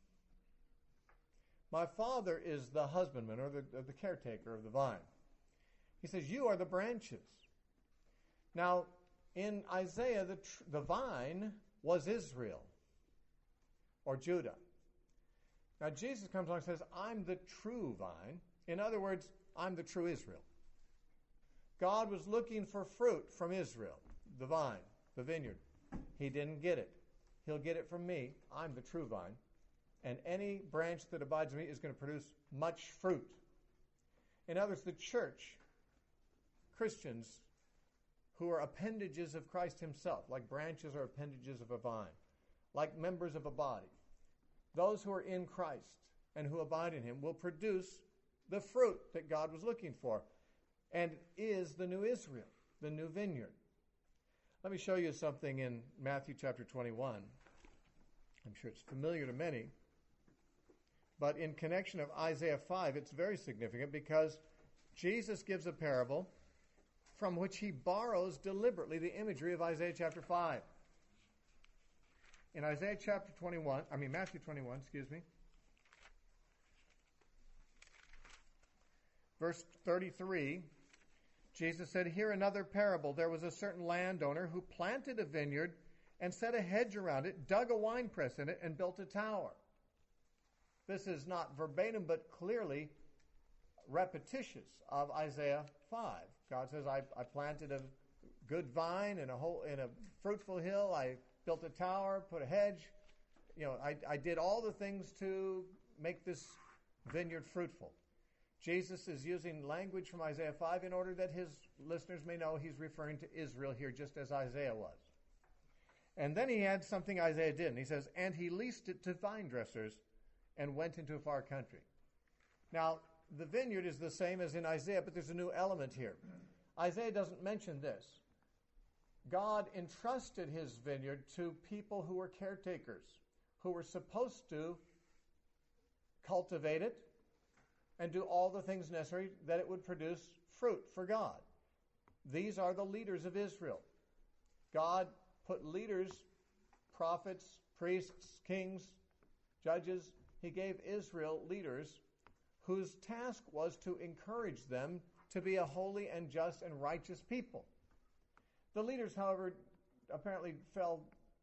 My Father is the husbandman or the caretaker of the vine. He says, you are the branches. Now, in Isaiah, the vine was Israel or Judah. Now, Jesus comes along and says, I'm the true vine. In other words, I'm the true Israel. God was looking for fruit from Israel, the vine, the vineyard. He didn't get it. He'll get it from me. I'm the true vine. And any branch that abides in me is going to produce much fruit. In other words, the church, Christians who are appendages of Christ himself, like branches or appendages of a vine, like members of a body, those who are in Christ and who abide in him will produce the fruit that God was looking for and is the new Israel, the new vineyard. Let me show you something in Matthew chapter 21. I'm sure it's familiar to many. But in connection of Isaiah 5, it's very significant because Jesus gives a parable from which he borrows deliberately the imagery of Isaiah chapter 5. In Matthew 21, verse 33, Jesus said, "Hear another parable. There was a certain landowner who planted a vineyard and set a hedge around it, dug a winepress in it, and built a tower." This is not verbatim, but clearly repetitious of Isaiah 5. God says, I planted a good vine in a fruitful hill. I built a tower, put a hedge. I did all the things to make this vineyard fruitful. Jesus is using language from Isaiah 5 in order that his listeners may know he's referring to Israel here just as Isaiah was. And then he had something Isaiah did. And he says, "And he leased it to vine dressers and went into a far country." Now, the vineyard is the same as in Isaiah, but there's a new element here. Isaiah doesn't mention this. God entrusted his vineyard to people who were caretakers, who were supposed to cultivate it and do all the things necessary that it would produce fruit for God. These are the leaders of Israel. God put leaders, prophets, priests, kings, judges. He gave Israel leaders whose task was to encourage them to be a holy and just and righteous people. The leaders, however, apparently fell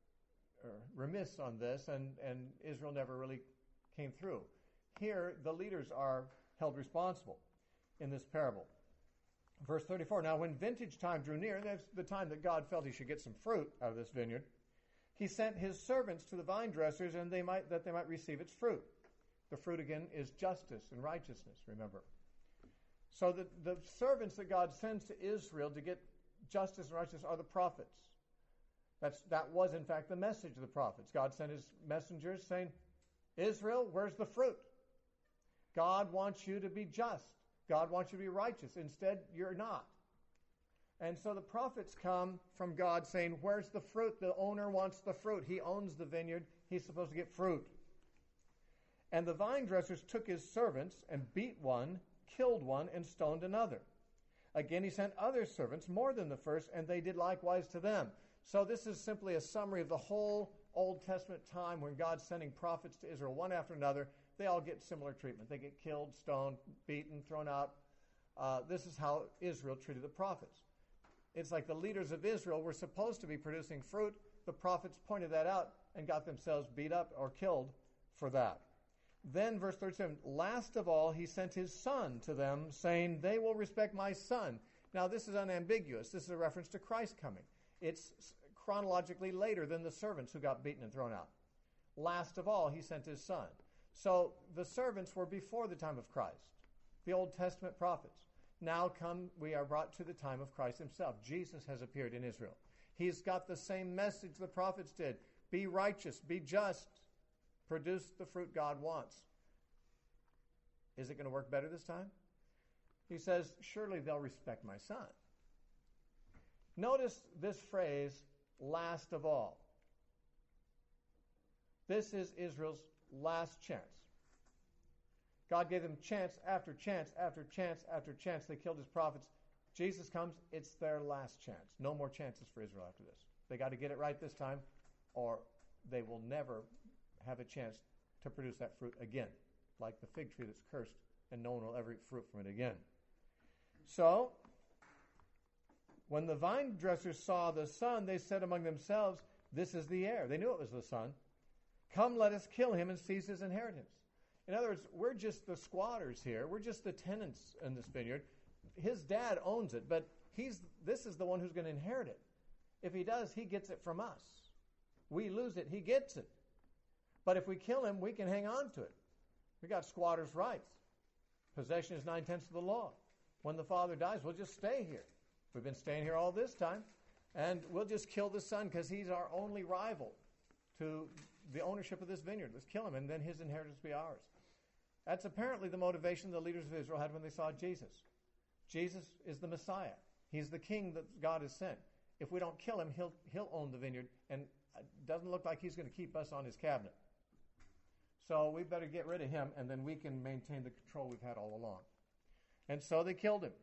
remiss on this, and Israel never really came through. Here, the leaders are held responsible in this parable. Verse 34, "Now when vintage time drew near," and that's the time that God felt he should get some fruit out of this vineyard, "he sent his servants to the vine dressers that they might receive its fruit." The fruit, again, is justice and righteousness, remember. So the servants that God sends to Israel to get justice and righteousness are the prophets. That was, in fact, the message of the prophets. God sent his messengers saying, "Israel, where's the fruit? God wants you to be just. God wants you to be righteous. Instead, you're not." And so the prophets come from God saying, "Where's the fruit? The owner wants the fruit. He owns the vineyard. He's supposed to get fruit." And the vine dressers took his servants and beat one, killed one, and stoned another. Again, he sent other servants, more than the first, and they did likewise to them. So this is simply a summary of the whole Old Testament time when God's sending prophets to Israel one after another. They all get similar treatment. They get killed, stoned, beaten, thrown out. This is how Israel treated the prophets. It's like the leaders of Israel were supposed to be producing fruit. The prophets pointed that out and got themselves beat up or killed for that. Then, verse 37, "Last of all, he sent his son to them, saying, 'They will respect my son.'" Now, this is unambiguous. This is a reference to Christ coming. It's chronologically later than the servants who got beaten and thrown out. Last of all, he sent his son. So the servants were before the time of Christ, the Old Testament prophets. Now we are brought to the time of Christ himself. Jesus has appeared in Israel. He's got the same message the prophets did. Be righteous, be just, produce the fruit God wants. Is it going to work better this time? He says, "Surely they'll respect my son." Notice this phrase, "last of all." This is Israel's last chance. God gave them chance after chance after chance after chance. They killed his prophets. Jesus comes, it's their last chance. No more chances for Israel after this. They got to get it right this time, or they will never have a chance to produce that fruit again, like the fig tree that's cursed, and no one will ever eat fruit from it again. So, when the vine dressers saw the son, they said among themselves, "This is the heir." They knew it was the son. "Come, let us kill him and seize his inheritance." In other words, we're just the squatters here. We're just the tenants in this vineyard. His dad owns it, but this is the one who's going to inherit it. If he does, he gets it from us. We lose it, he gets it. But if we kill him, we can hang on to it. We got squatters' rights. Possession is 9/10 of the law. When the father dies, we'll just stay here. We've been staying here all this time, and we'll just kill the son because he's our only rival to the ownership of this vineyard. Let's kill him, and then his inheritance will be ours. That's apparently the motivation the leaders of Israel had when they saw Jesus. Jesus is the Messiah. He's the king that God has sent. If we don't kill him, he'll own the vineyard, and it doesn't look like he's going to keep us on his cabinet. So we better get rid of him, and then we can maintain the control we've had all along. And so they killed him.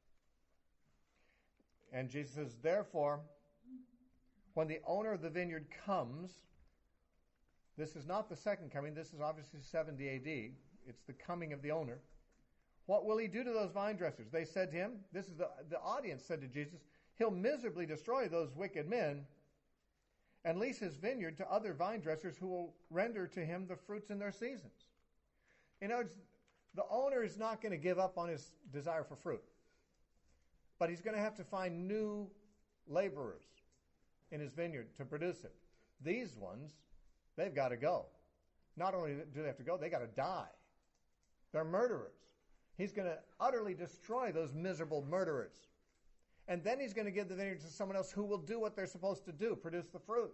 And Jesus says, therefore, when the owner of the vineyard comes, this is not the second coming, this is obviously 70 AD. It's the coming of the owner. What will he do to those vine dressers? They said to him, this is the audience said to Jesus, he'll miserably destroy those wicked men and lease his vineyard to other vine dressers who will render to him the fruits in their seasons. In other words, the owner is not going to give up on his desire for fruit, but he's going to have to find new laborers in his vineyard to produce it. These ones, they've got to go. Not only do they have to go, they got to die. They're murderers. He's going to utterly destroy those miserable murderers. And then he's going to give the vineyard to someone else who will do what they're supposed to do, produce the fruit.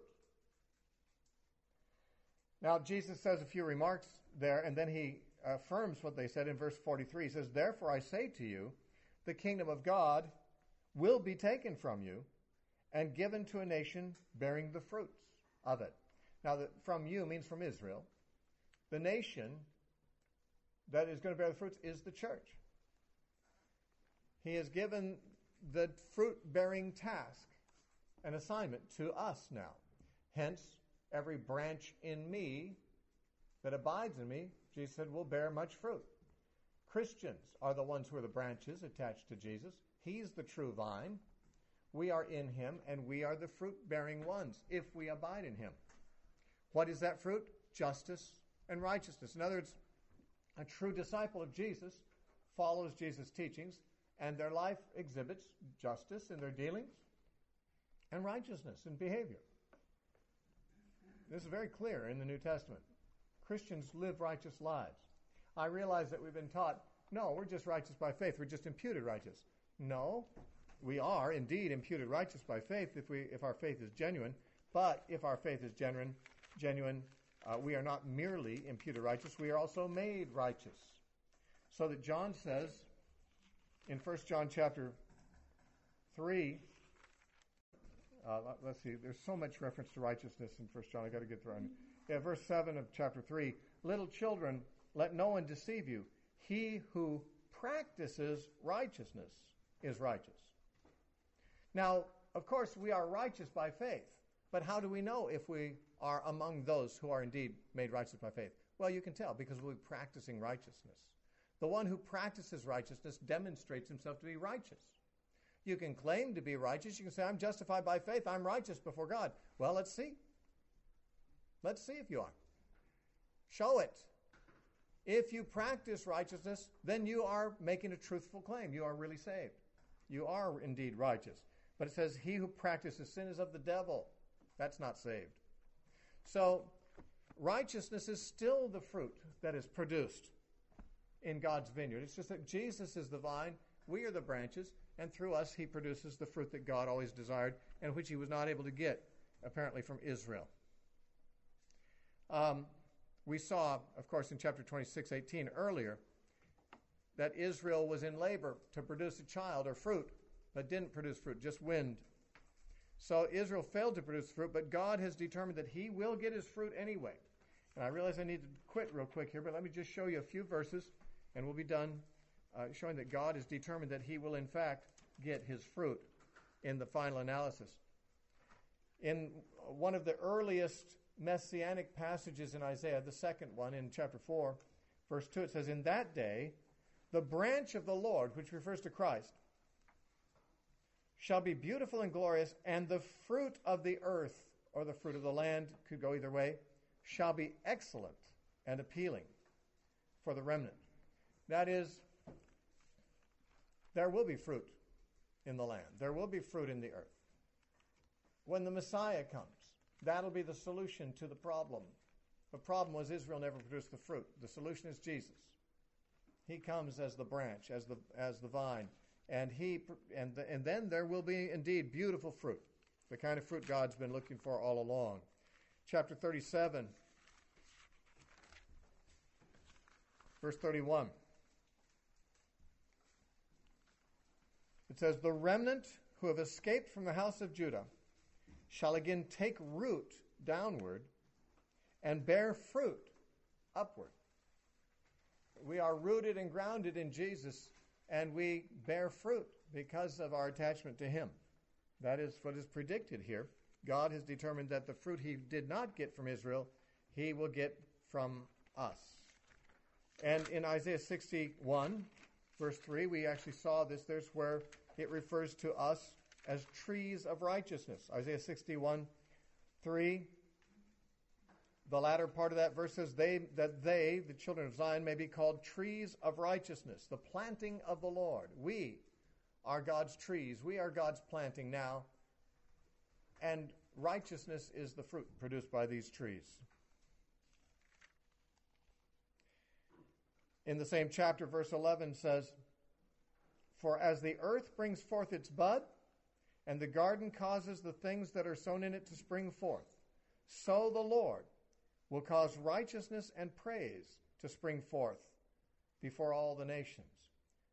Now, Jesus says a few remarks there, and then he affirms what they said in verse 43. He says, therefore I say to you, the kingdom of God will be taken from you and given to a nation bearing the fruits of it. Now, from you means from Israel. The nation that is going to bear the fruits is the church. He has given the fruit-bearing task, an assignment to us now. Hence, every branch in me that abides in me, Jesus said, will bear much fruit. Christians are the ones who are the branches attached to Jesus. He's the true vine. We are in him, and we are the fruit-bearing ones if we abide in him. What is that fruit? Justice and righteousness. In other words, a true disciple of Jesus follows Jesus' teachings, and their life exhibits justice in their dealings and righteousness in behavior. This is very clear in the New Testament. Christians live righteous lives. I realize that we've been taught, no, we're just righteous by faith. We're just imputed righteous. No, we are indeed imputed righteous by faith if our faith is genuine. But if our faith is genuine, we are not merely imputed righteous. We are also made righteous. So that John says in 1 John chapter 3, let's see, there's so much reference to righteousness in 1 John, I've got to get through it. Yeah, verse 7 of chapter 3, little children, let no one deceive you. He who practices righteousness is righteous. Now, of course, we are righteous by faith. But how do we know if we are among those who are indeed made righteous by faith? Well, you can tell because we'll be practicing righteousness. The one who practices righteousness demonstrates himself to be righteous. You can claim to be righteous. You can say, I'm justified by faith. I'm righteous before God. Well, let's see. Let's see if you are. Show it. If you practice righteousness, then you are making a truthful claim. You are really saved. You are indeed righteous. But it says, he who practices sin is of the devil. That's not saved. So, righteousness is still the fruit that is produced in God's vineyard. It's just that Jesus is the vine, we are the branches, and through us he produces the fruit that God always desired and which he was not able to get, apparently, from Israel. We saw, of course, in chapter 26:18 earlier, that Israel was in labor to produce a child or fruit, but didn't produce fruit, just wind. So Israel failed to produce fruit, but God has determined that he will get his fruit anyway. And I realize I need to quit real quick here, but let me just show you a few verses, and we'll be done showing that God is determined that he will, in fact, get his fruit in the final analysis. In one of the earliest messianic passages in Isaiah, the second one in chapter 4, verse 2, it says, in that day, the branch of the Lord, which refers to Christ, shall be beautiful and glorious, and the fruit of the earth, or the fruit of the land, could go either way, shall be excellent and appealing for the remnant. That is, there will be fruit in the land. There will be fruit in the earth. When the Messiah comes, that'll be the solution to the problem. The problem was Israel never produced the fruit. The solution is Jesus. He comes as the branch, as the vine, and then there will be indeed beautiful fruit, the kind of fruit God's been looking for all along. Chapter 37, verse 31. It says, "The remnant who have escaped from the house of Judah shall again take root downward and bear fruit upward." We are rooted and grounded in Jesus, and we bear fruit because of our attachment to him. That is what is predicted here. God has determined that the fruit he did not get from Israel, he will get from us. And in Isaiah 61, verse 3, we actually saw this. There's where it refers to us as trees of righteousness. Isaiah 61, 3, the latter part of that verse says, that they, the children of Zion, may be called trees of righteousness, the planting of the Lord. We are God's trees. We are God's planting now. And righteousness is the fruit produced by these trees. In the same chapter, verse 11 says, "For as the earth brings forth its bud, and the garden causes the things that are sown in it to spring forth, so the Lord will cause righteousness and praise to spring forth before all the nations."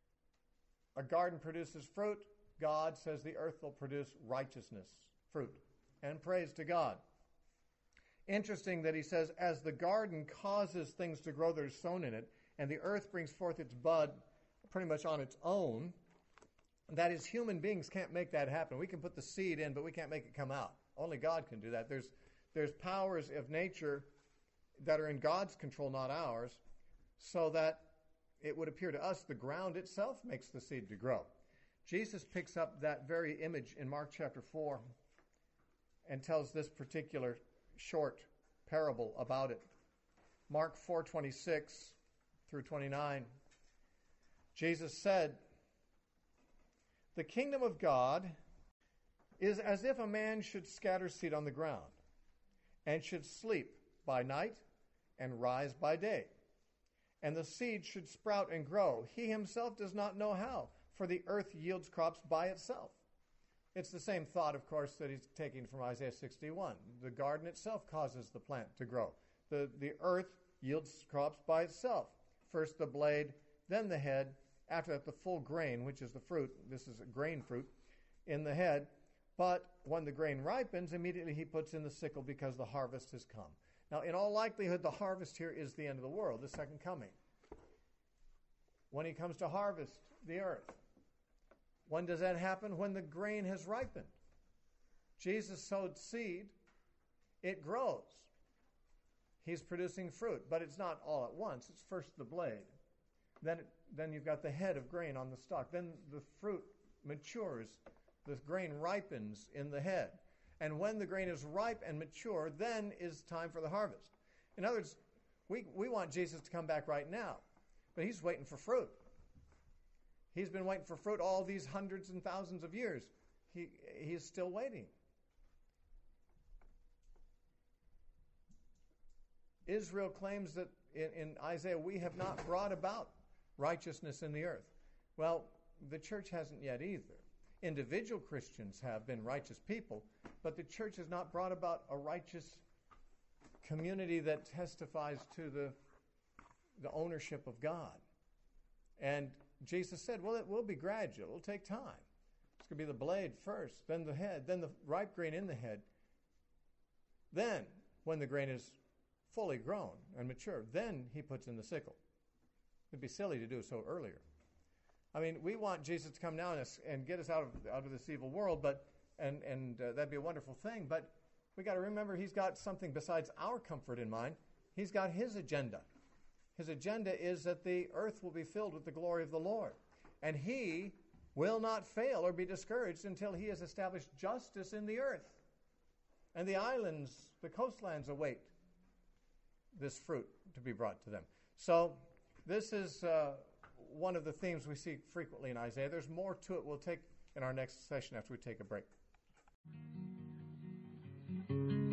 A garden produces fruit. God says the earth will produce righteousness, fruit, and praise to God. Interesting that he says, as the garden causes things to grow that are sown in it, and the earth brings forth its bud pretty much on its own. That is, human beings can't make that happen. We can put the seed in, but we can't make it come out. Only God can do that. There's powers of nature that are in God's control, not ours, so that it would appear to us the ground itself makes the seed to grow. Jesus picks up that very image in Mark chapter 4 and tells this particular short parable about it. Mark 4:26 through 29. Jesus said, "The kingdom of God is as if a man should scatter seed on the ground, and should sleep by night and rise by day. And the seed should sprout and grow. He himself does not know how, for the earth yields crops by itself." It's the same thought, of course, that he's taking from Isaiah 61. The garden itself causes the plant to grow. The earth yields crops by itself. First the blade, then the head, after that the full grain, which is the fruit. This is a grain fruit in the head. But when the grain ripens, immediately he puts in the sickle because the harvest has come. Now, in all likelihood, the harvest here is the end of the world, the second coming. When he comes to harvest the earth. When does that happen? When the grain has ripened. Jesus sowed seed. It grows. He's producing fruit, but it's not all at once. It's first the blade. Then you've got the head of grain on the stalk. Then the fruit matures. The grain ripens in the head. And when the grain is ripe and mature, then is time for the harvest. In other words, we want Jesus to come back right now, but he's waiting for fruit. He's been waiting for fruit all these hundreds and thousands of years. He's still waiting. Israel claims that in Isaiah, we have not brought about righteousness in the earth. Well, the church hasn't yet either. Individual Christians have been righteous people, but the church has not brought about a righteous community that testifies to the ownership of God. And Jesus said, well, it will be gradual. It will take time. It's going to be the blade first, then the head, then the ripe grain in the head. Then, when the grain is fully grown and mature, then he puts in the sickle. It'd be silly to do so earlier. I mean, we want Jesus to come now and get us out of this evil world, and that'd be a wonderful thing. But we got to remember he's got something besides our comfort in mind. He's got his agenda. His agenda is that the earth will be filled with the glory of the Lord. And he will not fail or be discouraged until he has established justice in the earth. And the islands, the coastlands await this fruit to be brought to them. So this is one of the themes we see frequently in Isaiah. There's more to it. We'll take in our next session after we take a break.